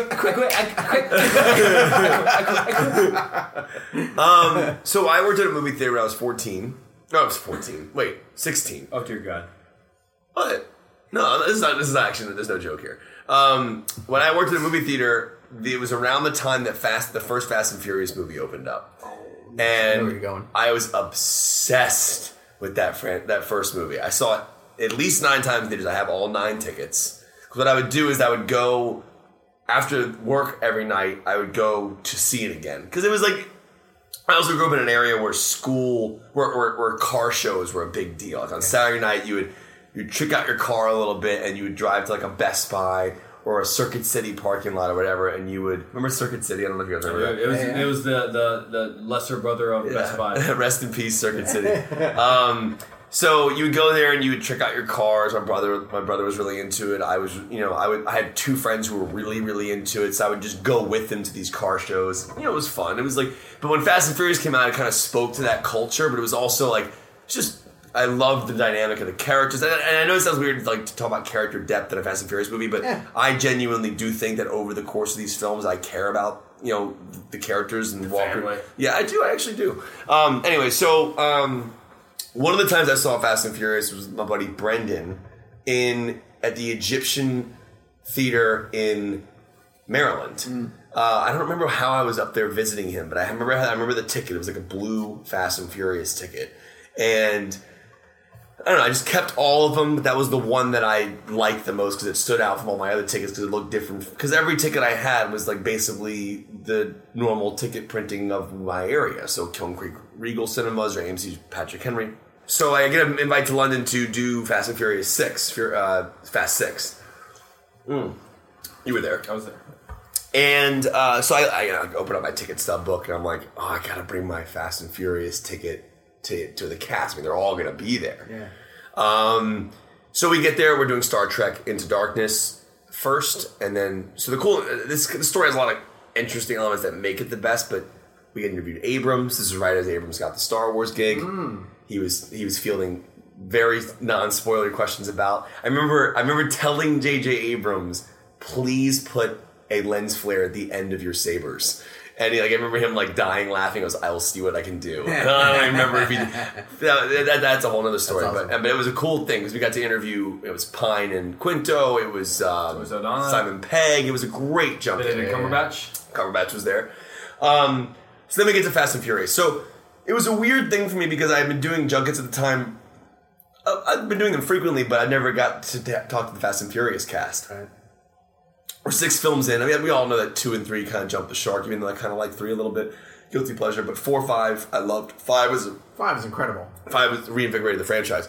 S5: So I worked at a movie theater when I was 14. No, I was 14. Wait, 16.
S6: Oh dear God.
S5: What? No, this is action. There's no joke here. When I worked at a movie theater, it was around the time that the first Fast and Furious movie opened up. And
S4: where are you going?
S5: I was obsessed with that first movie. I saw it at least 9 times in theaters. I have all 9 tickets. Because what I would do is I would go after work every night. I would go to see it again because it was like I also grew up in an area where where car shows were a big deal. Like on Saturday night, you'd trick out your car a little bit and you would drive to like a Best Buy or a Circuit City parking lot or whatever, and you would remember Circuit City. I don't know if you guys remember that.
S6: It was the lesser brother of Best Buy.
S5: Rest in peace, Circuit City. So you would go there and you would trick out your cars. My brother was really into it. I had 2 friends who were really, really into it, so I would just go with them to these car shows. It was fun. It was like, but when Fast and Furious came out, it kind of spoke to that culture. But it was also like, it's just I loved the dynamic of the characters. And I know it sounds weird like to talk about character depth in a Fast and Furious movie, but I genuinely do think that over the course of these films, I care about the characters and Walker.
S6: Family.
S5: Yeah, I do. I actually do. Anyway, so. One of the times I saw Fast and Furious was my buddy Brendan at the Egyptian Theater in Maryland. I don't remember how I was up there visiting him, but I remember the ticket. It was like a blue Fast and Furious ticket, and I don't know, I just kept all of them, but that was the one that I liked the most because it stood out from all my other tickets because it looked different. Because every ticket I had was like basically the normal ticket printing of my area. So Kiln Creek Regal Cinemas or AMC's Patrick Henry. So I get an invite to London to do Fast and Furious 6, Fast 6. You were there.
S6: I was there.
S5: And so I open up my ticket stub book and I'm like, oh, I gotta bring my Fast and Furious ticket to the cast. I mean, they're all gonna be there. Yeah. So we get there. We're doing Star Trek Into Darkness first, and then this story has a lot of interesting elements that make it the best. But we get interviewed Abrams. This is right as Abrams got the Star Wars gig. He was fielding very non-spoilery questions about. I remember telling J.J. Abrams, please put a lens flare at the end of your sabers. And I remember him dying laughing. He goes, I will see what I can do. And I don't remember if he... That's a whole other story. Awesome. But it was a cool thing because we got to interview... It was Pine and Quinto. It was Simon Pegg. It was a great jump. Cumberbatch was there. So then we get to Fast and Furious. So it was a weird thing for me because I had been doing junkets at the time. I've been doing them frequently, but I never got to talk to the Fast and Furious cast. Right. We're 6 films in. I mean, we all know that 2 and 3 kind of jumped the shark, even though I kind of like 3 a little bit. Guilty pleasure. But 4, 5, I loved. 5 was
S4: incredible.
S5: 5 was reinvigorated the franchise.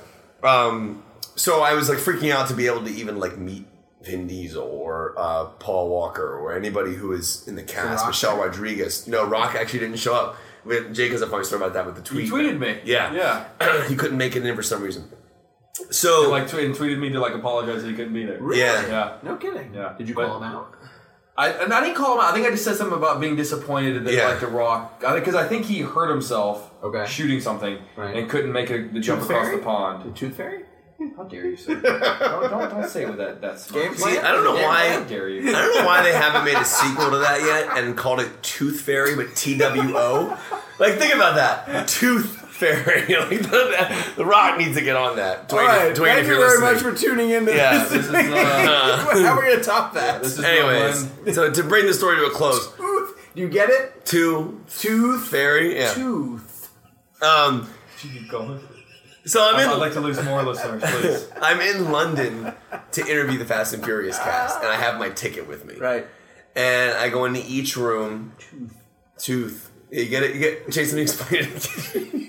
S5: So I was freaking out to be able to even meet Vin Diesel or Paul Walker or anybody who was in the cast. Michelle Rodriguez. No, Rock actually didn't show up. Jake has a funny story about that with the tweet.
S6: He tweeted me.
S5: Yeah. He couldn't make it in for some reason. So
S6: tweeted me to apologize that he couldn't be there.
S5: Really?
S6: Yeah.
S4: No kidding.
S6: Yeah.
S4: Did you call him out?
S6: I didn't call him out. I think I just said something about being disappointed that The Rock, because I think he hurt himself shooting something and couldn't make the jump across the pond.
S4: The Tooth Fairy?
S6: How dare you, sir? don't say it with that smart.
S5: See, I don't know why.
S6: How dare you?
S5: I don't know why they haven't made a sequel to that yet and called it Tooth Fairy, but TWO. Think about that. Tooth Fairy. The Rock needs to get on that. Dwayne,
S4: all right.
S5: Dwayne,
S4: Thank you very much for tuning in to this.
S6: This is,
S4: how are we going to top that?
S5: Anyways, so to bring the story to a close.
S4: Tooth. Do you get it?
S5: Tooth Fairy. Yeah.
S4: Tooth.
S6: Keep going.
S5: So
S6: I'd like to lose more listeners, please.
S5: I'm in London to interview the Fast and Furious cast, and I have my ticket with me.
S4: Right.
S5: And I go into each room. Tooth. You get it? You get Jason, explain it.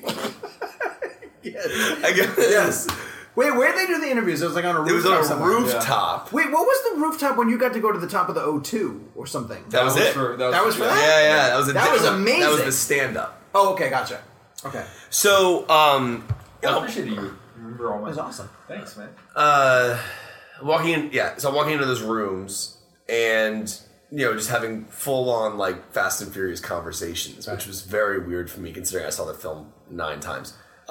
S5: Yes.
S4: Wait, where did they do the interviews? It was on a rooftop.
S5: It was on a
S4: somewhere.
S5: rooftop.
S4: Yeah. Wait, what was the rooftop when you got to go to the top of the O2 or something?
S5: That was it.
S4: That was for that?
S5: Yeah.
S4: That was amazing.
S5: That was the stand-up.
S4: Oh, okay, gotcha. Okay.
S5: So,
S6: I appreciate you. Remember all my...
S4: That's awesome.
S6: Thanks, man.
S5: walking in, so I'm walking into those rooms and, just having full-on, Fast and Furious conversations, which was very weird for me considering I saw the film 9 times.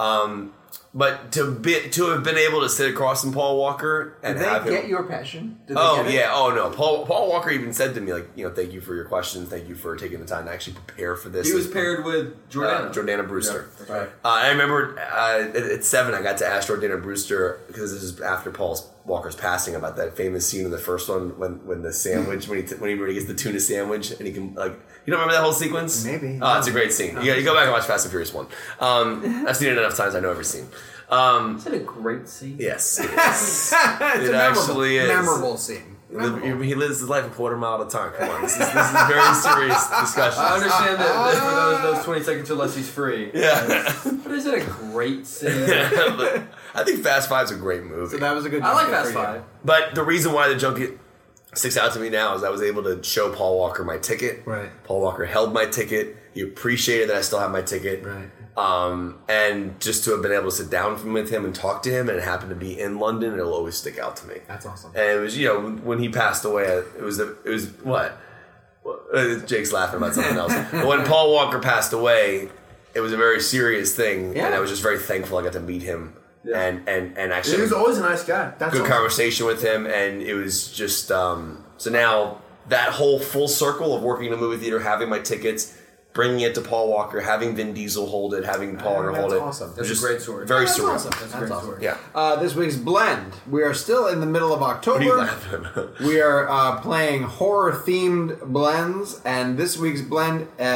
S5: But to have been able to sit across from Paul Walker and
S4: Did
S5: have
S4: they
S5: him...
S4: get your passion? Did
S5: Oh,
S4: they get it?
S5: yeah. Oh, no. Paul Walker even said to me, thank you for your questions. Thank you for taking the time to actually prepare for this.
S6: He was paired with
S5: Jordana Brewster.
S6: Yeah, right.
S5: I remember at 7, I got to ask Jordana Brewster, because this is after Paul Walker's passing, about that famous scene in the first one when the sandwich, when he gets the tuna sandwich, and he can, you don't remember that whole sequence?
S4: Maybe.
S5: Oh, it's a great scene. You go back and watch Fast and Furious 1. I've seen it enough times, I know every scene.
S6: Is it a great scene?
S5: Yes. It
S4: It's
S5: it actually is.
S4: Memorable scene.
S5: He lives his life a quarter mile at a time. Come on, this is very serious discussion.
S6: I understand that for those 20 seconds unless he's free.
S5: Yeah.
S6: But is it a great scene?
S5: I think Fast 5's a great movie.
S4: So that was a good.
S6: I like Fast 5.
S5: But the reason why the junket sticks out to me now is I was able to show Paul Walker my ticket.
S4: Right.
S5: Paul Walker held my ticket. He appreciated that I still have my ticket.
S4: Right.
S5: And just to have been able to sit down with him and talk to him, and it happened to be in London, it'll always stick out to me.
S4: That's awesome.
S5: And it was, when he passed away, it was what? Jake's laughing about something else. But when Paul Walker passed away, it was a very serious thing, and I was just very thankful I got to meet him. Yeah. And actually,
S6: he was always a nice guy.
S5: That's good conversation with him, and it was just so now that whole full circle of working in a movie theater, having my tickets, bringing it to Paul Walker, having Vin Diesel hold it, having Paul Walker hold it.
S4: That's awesome.
S6: That's a great story.
S5: Very
S4: that's
S5: surreal.
S4: Awesome.
S6: That's a great story.
S5: Yeah.
S4: This week's blend. We are still in the middle of October.
S5: What are you laughing at?
S4: We are playing horror-themed blends, and this week's blend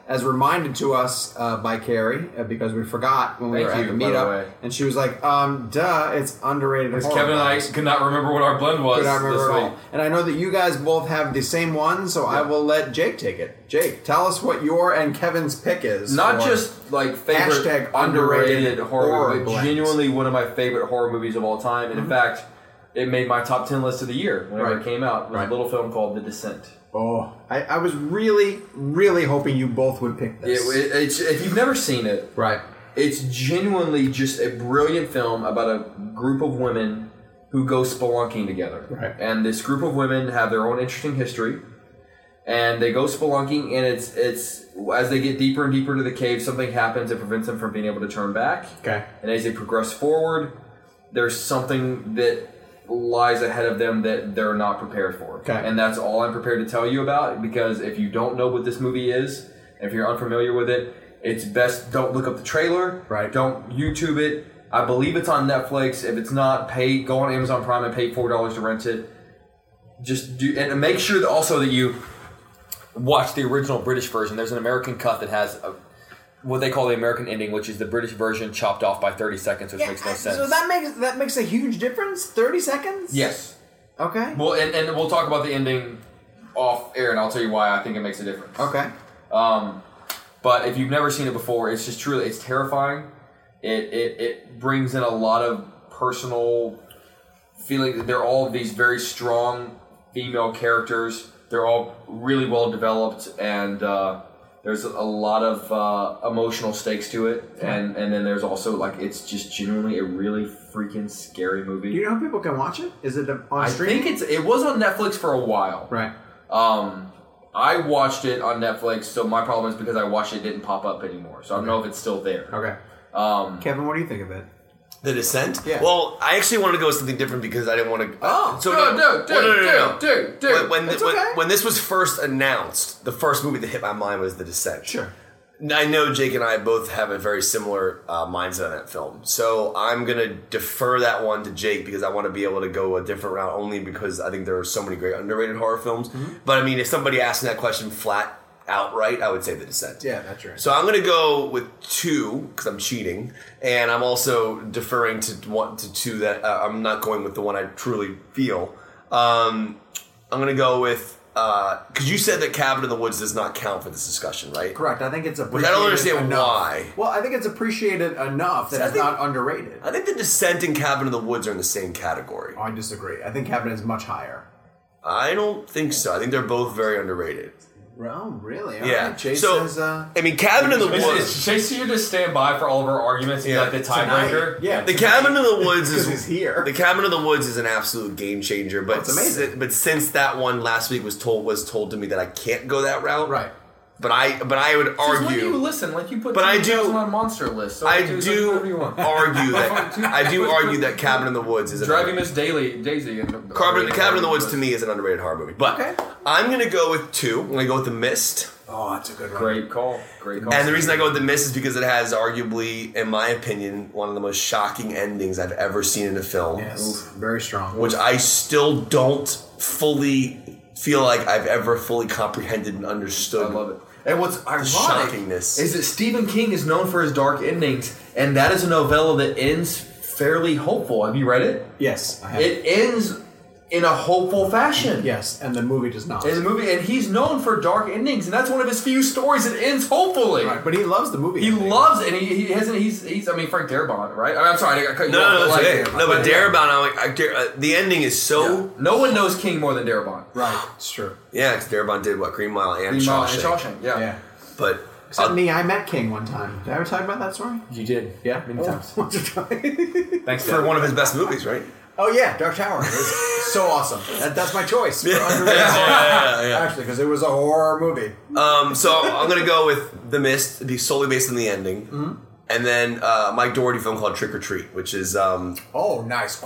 S4: as reminded to us by Carrie, because we forgot when we were at the meetup. And she was like, duh, it's underrated horror.
S6: Kevin and I could not remember what our blend was.
S4: Could not remember at all. And I know that you guys both have the same one, so I will let Jake take it. Jake, tell us what your and Kevin's pick is.
S7: Not just like favorite underrated horror movie, but genuinely one of my favorite horror movies of all time. And in fact, it made my top 10 list of the year whenever it came out. It was a little film called The Descent.
S4: Oh, I was really, really hoping you both would pick this.
S7: If you've never seen it, it's genuinely just a brilliant film about a group of women who go spelunking together.
S4: Right.
S7: And this group of women have their own interesting history, and they go spelunking, and it's as they get deeper and deeper into the cave, something happens that prevents them from being able to turn back.
S4: Okay.
S7: And as they progress forward, there's something that lies ahead of them that they're not prepared for.
S4: Okay.
S7: And that's all I'm prepared to tell you about, because if you don't know what this movie is, and if you're unfamiliar with it, it's best don't look up the trailer.
S4: Right.
S7: Don't YouTube it. I believe it's on Netflix. If it's not, go on Amazon Prime and pay $4 to rent it. Just do, and make sure that also that you watch the original British version. There's an American cut that has what they call the American ending, which is the British version chopped off by 30 seconds, which makes no sense.
S4: So that makes a huge difference? 30 seconds?
S7: Yes.
S4: Okay.
S7: Well, and we'll talk about the ending off air, and I'll tell you why I think it makes a difference.
S4: Okay.
S7: But if you've never seen it before, it's just truly, it's terrifying. It brings in a lot of personal feeling. They're all these very strong female characters. They're all really well developed, and there's a lot of emotional stakes to it. And then there's also, like, it's just genuinely a really freaking scary movie.
S4: Do you know how people can watch it? Is it on streaming?
S7: I think it was on Netflix for a while.
S4: Right.
S7: I watched it on Netflix, so my problem is because I watched it, didn't pop up anymore. So I don't know if it's still there.
S4: Okay. Kevin, what do you think of it?
S5: The Descent?
S4: Yeah.
S5: Well, I actually want to go with something different because I didn't want to...
S7: Dude.
S5: When this was first announced, the first movie that hit my mind was The Descent.
S4: Sure.
S5: I know Jake and I both have a very similar mindset on that film. So I'm going to defer that one to Jake because I want to be able to go a different route only because I think there are so many great underrated horror films. Mm-hmm. But I mean, if somebody asked me that question flat outright, I would say The Descent.
S4: Yeah, that's right.
S5: So I'm going to go with 2 because I'm cheating. And I'm also deferring to 2 that I'm not going with the one I truly feel. I'm going to go with... because you said that Cabin in the Woods does not count for this discussion, right?
S4: Correct. I think it's appreciated.
S5: Which I don't understand
S4: enough.
S5: why.
S4: Well, I think it's appreciated enough that it's not underrated.
S5: I think The Descent and Cabin in the Woods are in the same category.
S4: Oh, I disagree. I think Cabin is much higher.
S5: I don't think so. I think they're both very underrated.
S4: Oh, really?
S5: Yeah.
S4: Right. Chase
S5: so,
S4: says,
S5: I mean, Cabin in the Woods...
S6: Is Chase here to stand by for all of our arguments?
S5: Yeah.
S6: Like the tiebreaker?
S4: Yeah.
S5: The Cabin in the Woods is...
S4: he's here.
S5: The Cabin in the Woods is an absolute game changer. But
S4: it's amazing.
S5: But since that one last week was told to me that I can't go that route...
S4: Right.
S5: But I would argue...
S6: Just let you listen, like you put
S5: but I do,
S6: on a monster list. So
S5: I do argue that Cabin in the Woods is...
S6: Driving Miss Daisy.
S5: Cabin in the Woods to me is an underrated horror movie. But I'm going to go with 2. I'm going to go with The Mist.
S4: Oh, that's a good one.
S6: Great call.
S5: And the reason I go with The Mist is because it has arguably, in my opinion, one of the most shocking endings I've ever seen in a film.
S4: Yes, very strong.
S5: Which I still don't fully feel like I've ever fully comprehended and understood.
S7: I love it. And what's ironic
S5: shockingness
S7: is that Stephen King is known for his dark endings, and that is a novella that ends fairly hopeful. Have you read it?
S4: Yes, I have.
S7: It ends in a hopeful fashion.
S4: Yes, and the movie does not.
S7: And he's known for dark endings, and that's one of his few stories that ends hopefully.
S4: Right, but he loves the movie.
S7: He loves it, and he hasn't. He's. I mean, Frank Darabont, right? I'm sorry, I cut you off.
S5: No, it's okay. No, but Darabont, the ending is so.
S7: Yeah. No one knows King more than Darabont.
S4: Right, it's true.
S5: Yeah, because Darabont did what? Green Mile and Shawshank.
S7: Yeah.
S5: But
S4: except me, I met King one time. Did I ever talk about that story?
S7: You did.
S4: Yeah,
S7: many times.
S5: Thanks for one of his best movies, right?
S4: Oh yeah, Dark Tower. It was so awesome. That's my choice. For underrated actually, because it was a horror movie.
S5: So I'm gonna go with The Mist. It'd be solely based on the ending, and then Mike Dougherty film called Trick or Treat, which is
S4: oh nice,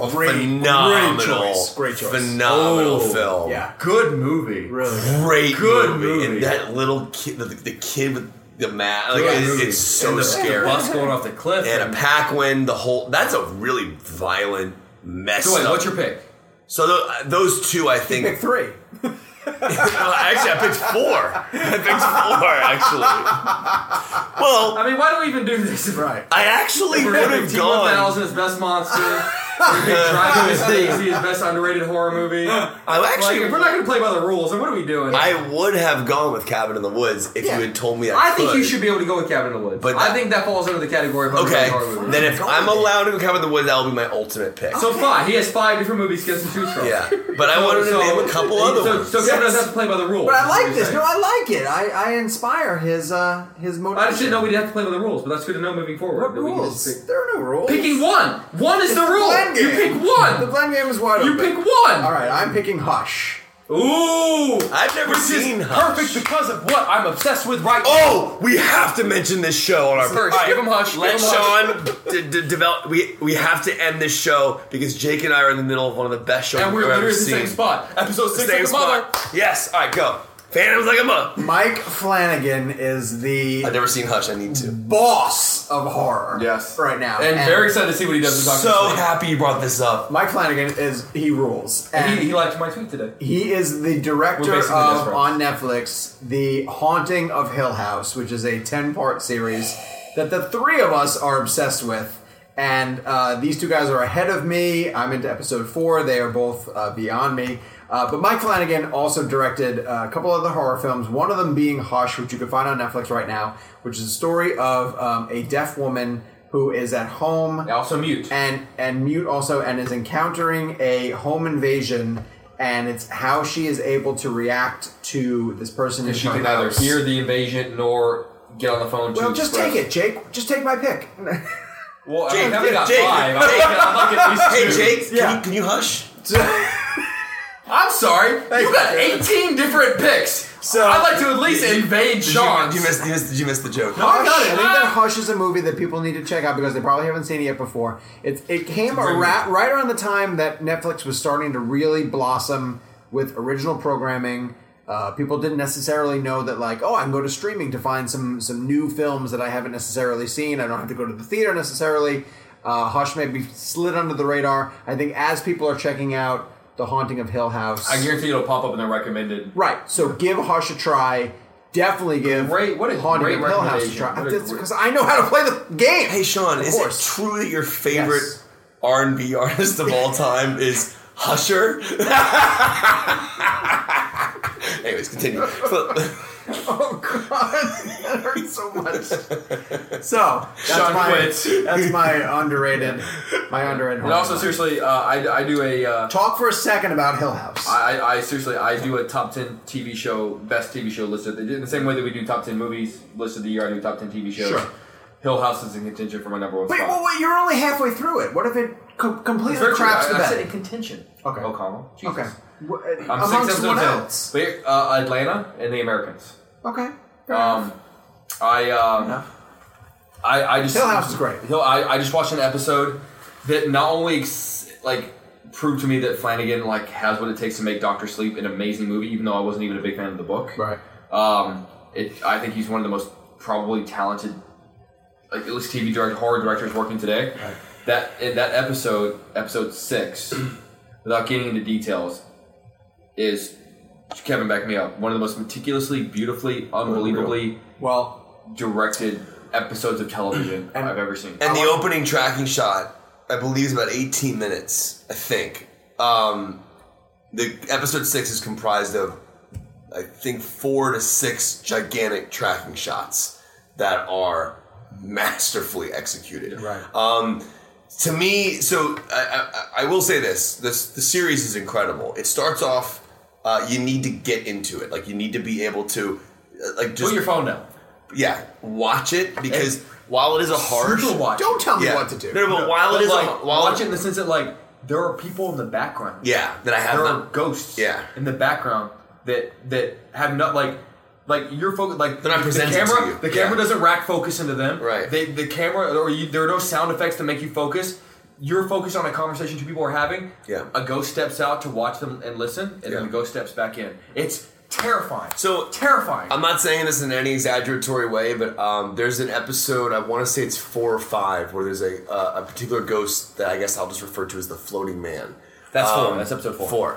S5: great choice, phenomenal film.
S4: Yeah,
S7: good movie,
S4: really
S5: great movie. And that little kid, the kid with the mat, like it's so scary.
S6: Bus going off the cliff,
S5: and a Pac-Man. That's a really violent mess.
S6: So wait, what's your pick?
S5: So those 2, I think.
S4: Pick 3.
S5: Actually, I picked 4. Actually. Well,
S6: I mean, why do we even do this?
S4: Right.
S5: I actually would have gone.
S6: T-1000 is best monster. Driving Miss Daisy is best underrated horror movie. If we're not going to play by the rules, then what are we doing?
S5: I would have gone with Cabin in the Woods if you had told me
S6: I think you should be able to go with Cabin in the Woods. But I think that falls under the category of underrated horror movies.
S5: Then if I'm allowed to go Cabin in the Woods, that will be my ultimate pick.
S6: So fine, he has 5 different movies he gets to choose from.
S5: Yeah, but I wanted to name a couple other ones.
S6: So Kevin doesn't have to play by the rules.
S4: But I like this. No, I like it. I inspire his motivation.
S6: I just didn't know we didn't have to play by the rules, but that's good to know moving forward.
S4: What rules? There are no rules.
S6: Picking one. One is the rule. You pick one.
S4: The blend game is wide open.
S6: You pick one.
S4: All right, I'm picking Hush.
S6: Ooh,
S5: I've never seen Hush.
S6: Perfect because of what I'm obsessed with right now.
S5: Oh, we have to mention this show on our
S6: first. Give him Hush.
S5: Let Sean develop. We have to end this show because Jake and I are in the middle of one of the best shows
S6: and we're
S5: we've ever
S6: literally
S5: seen.
S6: In the same spot. Episode 6
S5: Same
S6: of the Mother.
S5: spot. Yes. All right, go. Phantoms like a month.
S4: Mike Flanagan is the
S5: I've never seen Hush. I need to.
S4: boss of horror.
S6: Yes.
S4: Right now.
S6: And very excited to see what he does with Dr.
S5: So
S6: Sleep.
S5: happy you brought this up.
S4: Mike Flanagan he rules.
S6: And he liked my tweet today.
S4: He is the director of, on Netflix, The Haunting of Hill House, which is a 10-part series that the 3 of us are obsessed with. And these 2 guys are ahead of me. I'm into episode 4. They are both beyond me. But Mike Flanagan also directed a couple other horror films, one of them being Hush, which you can find on Netflix right now, which is a story of a deaf woman who is at home.
S6: Also mute.
S4: And mute also, and is encountering a home invasion, and it's how she is able to react to this person in her house.
S6: She can neither hear the invasion nor get on the phone to
S4: just take it, Jake. Just take my pick.
S6: Well,
S5: Jake,
S6: I got
S5: Jake,
S6: 5. I'm at least 2.
S5: Hey, Jake, can you hush?
S6: I'm sorry. You got 18 different picks. So I'd like to at least invade Sean.
S5: Did you miss the joke?
S4: No, I got it. I think that Hush is a movie that people need to check out because they probably haven't seen it yet before. It came right around the time that Netflix was starting to really blossom with original programming. People didn't necessarily know that, like, I can go to streaming to find some new films that I haven't necessarily seen. I don't have to go to the theater necessarily. Hush maybe slid under the radar. I think as people are checking out The Haunting of Hill House,
S6: I guarantee it'll pop up in the recommended.
S4: Right. So give Hush a try. Definitely give Haunting of Hill House a try. Because I know how to play the game.
S5: Hey, Sean, is it true that your favorite R&B artist of all time is Husher? Anyways, continue.
S4: Oh God, that hurts so much. So that's my underrated.
S6: And also, seriously, I do a
S4: talk for a second about Hill House.
S6: I do a top 10 TV show, best TV show listed. In the same way that we do top 10 movies listed of the year, I do top 10 TV shows. Sure. Hill House is in contention for my number 1 spot.
S4: Wait, you're only halfway through it. What if it completely craps the bed?
S6: I said in contention.
S4: Okay.
S6: O'Connell. Jesus.
S4: Okay.
S6: I'm
S4: amongst what else?
S6: Atlanta and The Americans.
S4: Okay.
S6: I just
S4: Hill House is great.
S6: I just watched an episode that not only proved to me that Flanagan has what it takes to make Dr. Sleep an amazing movie, even though I wasn't even a big fan of the book.
S4: Right.
S6: I think he's one of the most probably talented, at least TV horror directors working today. Right. That episode 6, without getting into details, is, Kevin, back me up, one of the most meticulously, beautifully, unbelievably directed episodes of television I've ever seen.
S5: And the opening tracking shot, I believe, is about 18 minutes, I think. The episode 6 is comprised of, I think, 4 to 6 gigantic tracking shots that are masterfully executed.
S4: Right.
S5: To me, so I will say this. The series is incredible. It starts off, you need to get into it. You need to be able to, just
S6: put your phone down.
S5: Yeah, watch it because while it is a harsh,
S4: don't tell me what to do.
S5: No, but while it is
S6: watch it in the sense that there are people in the background.
S5: Yeah, that I have.
S6: There are ghosts.
S5: Yeah.
S6: In the background that have not you're focused they're not presenting to you. The camera doesn't rack focus into them.
S5: Right.
S6: The camera there are no sound effects to make you focus. You're focused on a conversation two people are having.
S5: Yeah.
S6: A ghost steps out to watch them and listen, and then the ghost steps back in. It's terrifying.
S5: So
S6: terrifying.
S5: I'm not saying this in any exaggeratory way, but there's an episode, I want to say it's 4 or 5, where there's a particular ghost that I guess I'll just refer to as the floating man.
S6: That's 4. That's episode 4.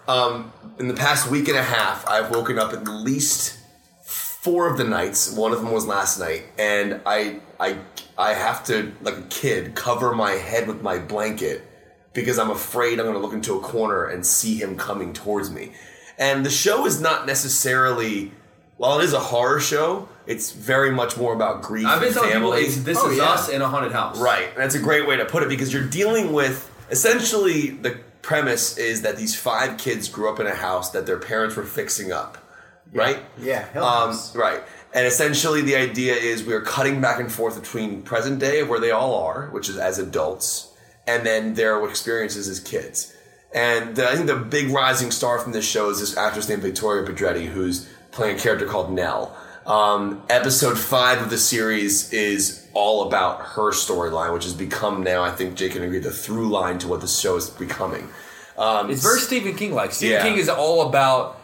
S5: In the past week and a half, I've woken up at least 4 of the nights. One of them was last night, and I have to, like a kid, cover my head with my blanket because I'm afraid I'm going to look into a corner and see him coming towards me. And the show is not necessarily, while it is a horror show, it's very much more about grief
S6: I've been
S5: and
S6: telling
S5: family.
S6: people this is us in a haunted house.
S5: Right, and that's a great way to put it because you're dealing with, essentially, the premise is that these 5 kids grew up in a house that their parents were fixing up, right?
S4: Yeah, Hill House.
S5: Right. And essentially the idea is we are cutting back and forth between present day of where they all are, which is as adults, and then their experiences as kids. And I think the big rising star from this show is this actress named Victoria Pedretti, who's playing a character called Nell. Episode 5 of the series is all about her storyline, which has become now, I think Jake can agree, the through line to what the show is becoming.
S6: It's very Stephen King-like. Stephen King is all about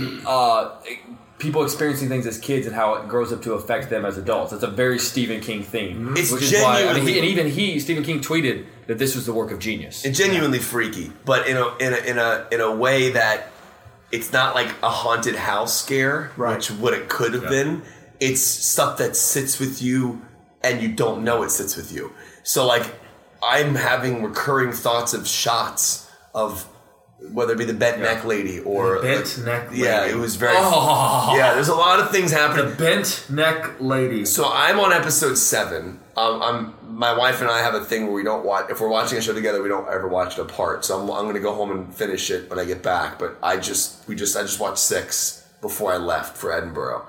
S6: people experiencing things as kids and how it grows up to affect them as adults. It's a very Stephen King theme.
S5: It's
S6: which
S5: genuinely,
S6: is why, Stephen King tweeted that this was the work of genius.
S5: It's genuinely freaky, but in a way that it's not like a haunted house scare, which what it could have been. It's stuff that sits with you and you don't know it sits with you. So like I'm having recurring thoughts of shots of whether it be the bent neck lady or
S6: the bent neck lady.
S5: Yeah, it was very yeah, there's a lot of things happening.
S6: The bent neck lady.
S5: So I'm on episode 7. My wife and I have a thing where we don't watch, if we're watching a show together, we don't ever watch it apart. So I'm going to go home and finish it when I get back. But I just watched 6 before I left for Edinburgh.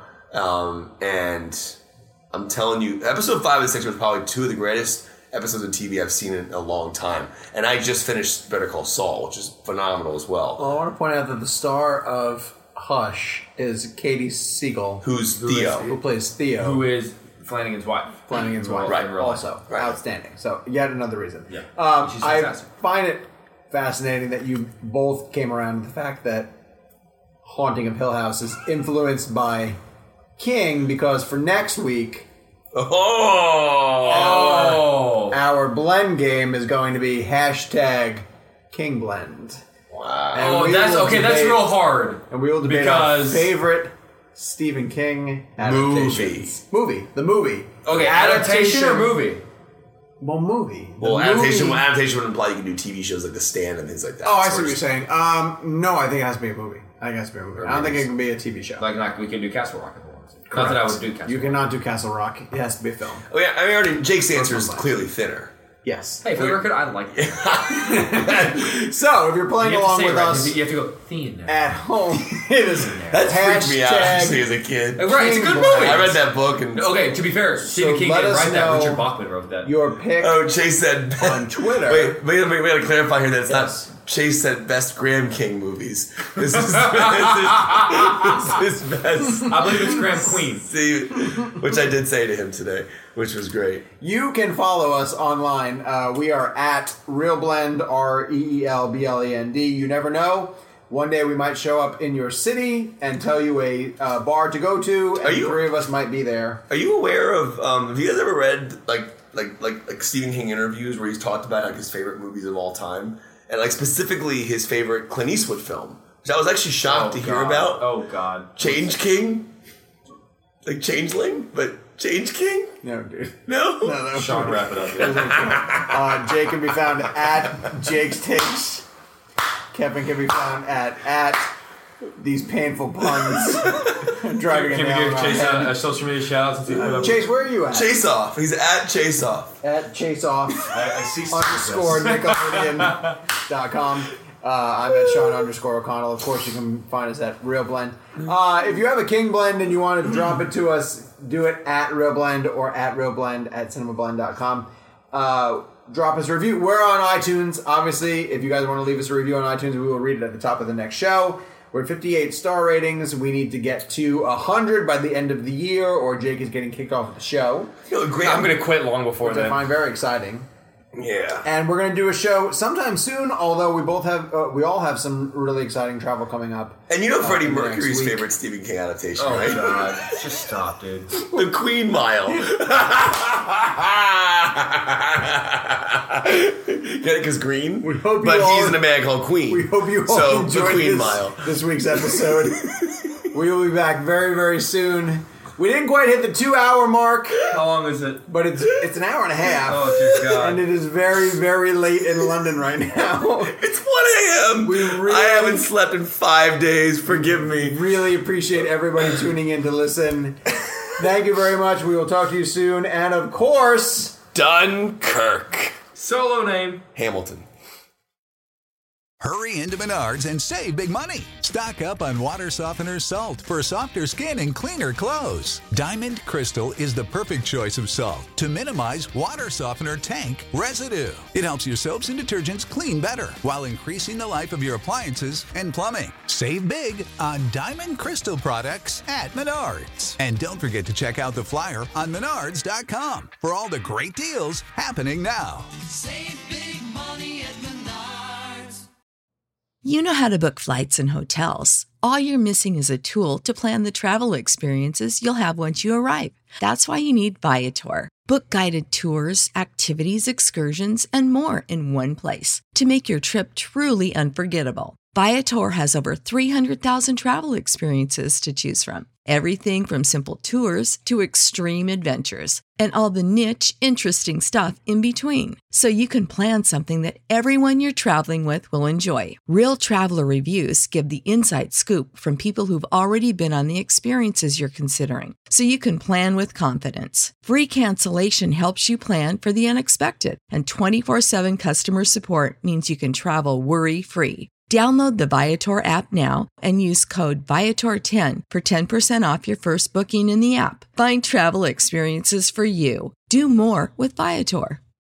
S5: And I'm telling you, episode 5 and 6 was probably 2 of the greatest episodes of TV I've seen in a long time. And I just finished Better Call Saul, which is phenomenal as well.
S4: Well, I want to point out that the star of Hush is Katie Siegel.
S5: Who
S4: plays Theo.
S6: Who is Flanagan's wife.
S4: Flanagan's wife.
S5: Right.
S4: Also. Right. Outstanding. So, yet another reason.
S6: Yeah. She's
S4: I
S6: fantastic.
S4: find it fascinating that you both came around to the fact that Haunting of Hill House is influenced by King, because for next week... Our blend game is going to be #King Blend.
S5: Wow.
S6: That's real hard.
S4: And we will debate our favorite Stephen King adaptations. The movie.
S6: Okay, adaptation or movie?
S4: Well, movie.
S5: Adaptation would imply you can do TV shows like The Stand and things like that.
S4: Oh, I see what you're saying. No, I think it has to be a movie. I don't think it can be a TV show.
S6: Like we can do Castle Rock if we want to. Not that I would do Castle Rock.
S4: You cannot do Castle Rock. It has to be a film.
S5: Oh yeah, I mean, Jake's answer is clearly thinner.
S4: Yes.
S6: Hey, for the record, I like it.
S4: So, if you're playing along with us,
S6: you have to go thin
S4: at home, it is
S5: that freaked me out actually as a kid.
S6: Right, it's a good movie.
S5: I read that book and
S6: okay. To be fair, Stephen King didn't write that. Richard Bachman wrote that.
S4: Your pick.
S5: Oh, Chase said
S4: on Twitter.
S5: Wait, we got to clarify here that it's not. Chase said best Graham King movies. This is best.
S6: I believe it's Graham Queen.
S5: See, which I did say to him today, which was great.
S4: You can follow us online. We are at ReelBlend, ReelBlend. You never know. One day we might show up in your city and tell you a bar to go to, and 3 of us might be there.
S5: Are you aware of? Have you guys ever read like Stephen King interviews where he's talked about like his favorite movies of all time? And like specifically his favorite Clint Eastwood film, which I was actually shocked to hear about.
S6: Oh God,
S5: Change King, like Changeling, but Change King.
S4: No, dude.
S5: No.
S6: Sean, wrap it up.
S4: Jake can be found at Jake's Takes. Kevin can be found at these painful puns. Driving
S6: Can we give Chase a social media shout out?
S4: Chase, where are you at?
S5: Chase Off. He's at Chase Off.
S4: At Chase Off.
S8: I see
S4: _Nickelodeon.com. I'm at Sean _O'Connell. Of course, you can find us at ReelBlend. If you have a King Blend and you want to drop it to us, do it at ReelBlend or at ReelBlend at cinemablend.com. Drop us a review. We're on iTunes. Obviously, if you guys want to leave us a review on iTunes, we will read it at the top of the next show. We're at 58 star ratings. We need to get to 100 by the end of the year, or Jake is getting kicked off of the show.
S6: I'm going to quit long before
S4: which
S6: then.
S4: I find very exciting.
S5: Yeah.
S4: And we're going to do a show sometime soon, although we all have some really exciting travel coming up.
S5: And you know Freddie Mercury's favorite Stephen King adaptation, right?
S6: Oh, God. Just stop, dude.
S5: The Queen Mile. Get it? Because green? But he's in a band called Queen.
S4: We hope you all enjoyed
S5: the Queen Mile.
S4: This week's episode. We will be back very, very soon. We didn't quite hit the 2-hour mark.
S6: How long is it?
S4: But it's an hour and a half.
S6: Oh, dear God.
S4: And it is very, very late in London right now.
S5: It's 1 a.m. I haven't slept in 5 days. Forgive me.
S4: Really appreciate everybody tuning in to listen. Thank you very much. We will talk to you soon. And of course,
S5: Dunkirk.
S6: Solo name.
S5: Hamilton.
S1: Hurry into Menards and save big money. Stock up on water softener salt for softer skin and cleaner clothes. Diamond Crystal is the perfect choice of salt to minimize water softener tank residue. It helps your soaps and detergents clean better while increasing the life of your appliances and plumbing. Save big on Diamond Crystal products at Menards. And don't forget to check out the flyer on Menards.com for all the great deals happening now.
S2: Save big money at Menards.
S3: You know how to book flights and hotels. All you're missing is a tool to plan the travel experiences you'll have once you arrive. That's why you need Viator. Book guided tours, activities, excursions, and more in one place to make your trip truly unforgettable. Viator has over 300,000 travel experiences to choose from. Everything from simple tours to extreme adventures and all the niche, interesting stuff in between. So you can plan something that everyone you're traveling with will enjoy. Real traveler reviews give the inside scoop from people who've already been on the experiences you're considering. So you can plan with confidence. Free cancellation helps you plan for the unexpected. And 24/7 customer support means you can travel worry-free. Download the Viator app now and use code Viator10 for 10% off your first booking in the app. Find travel experiences for you. Do more with Viator.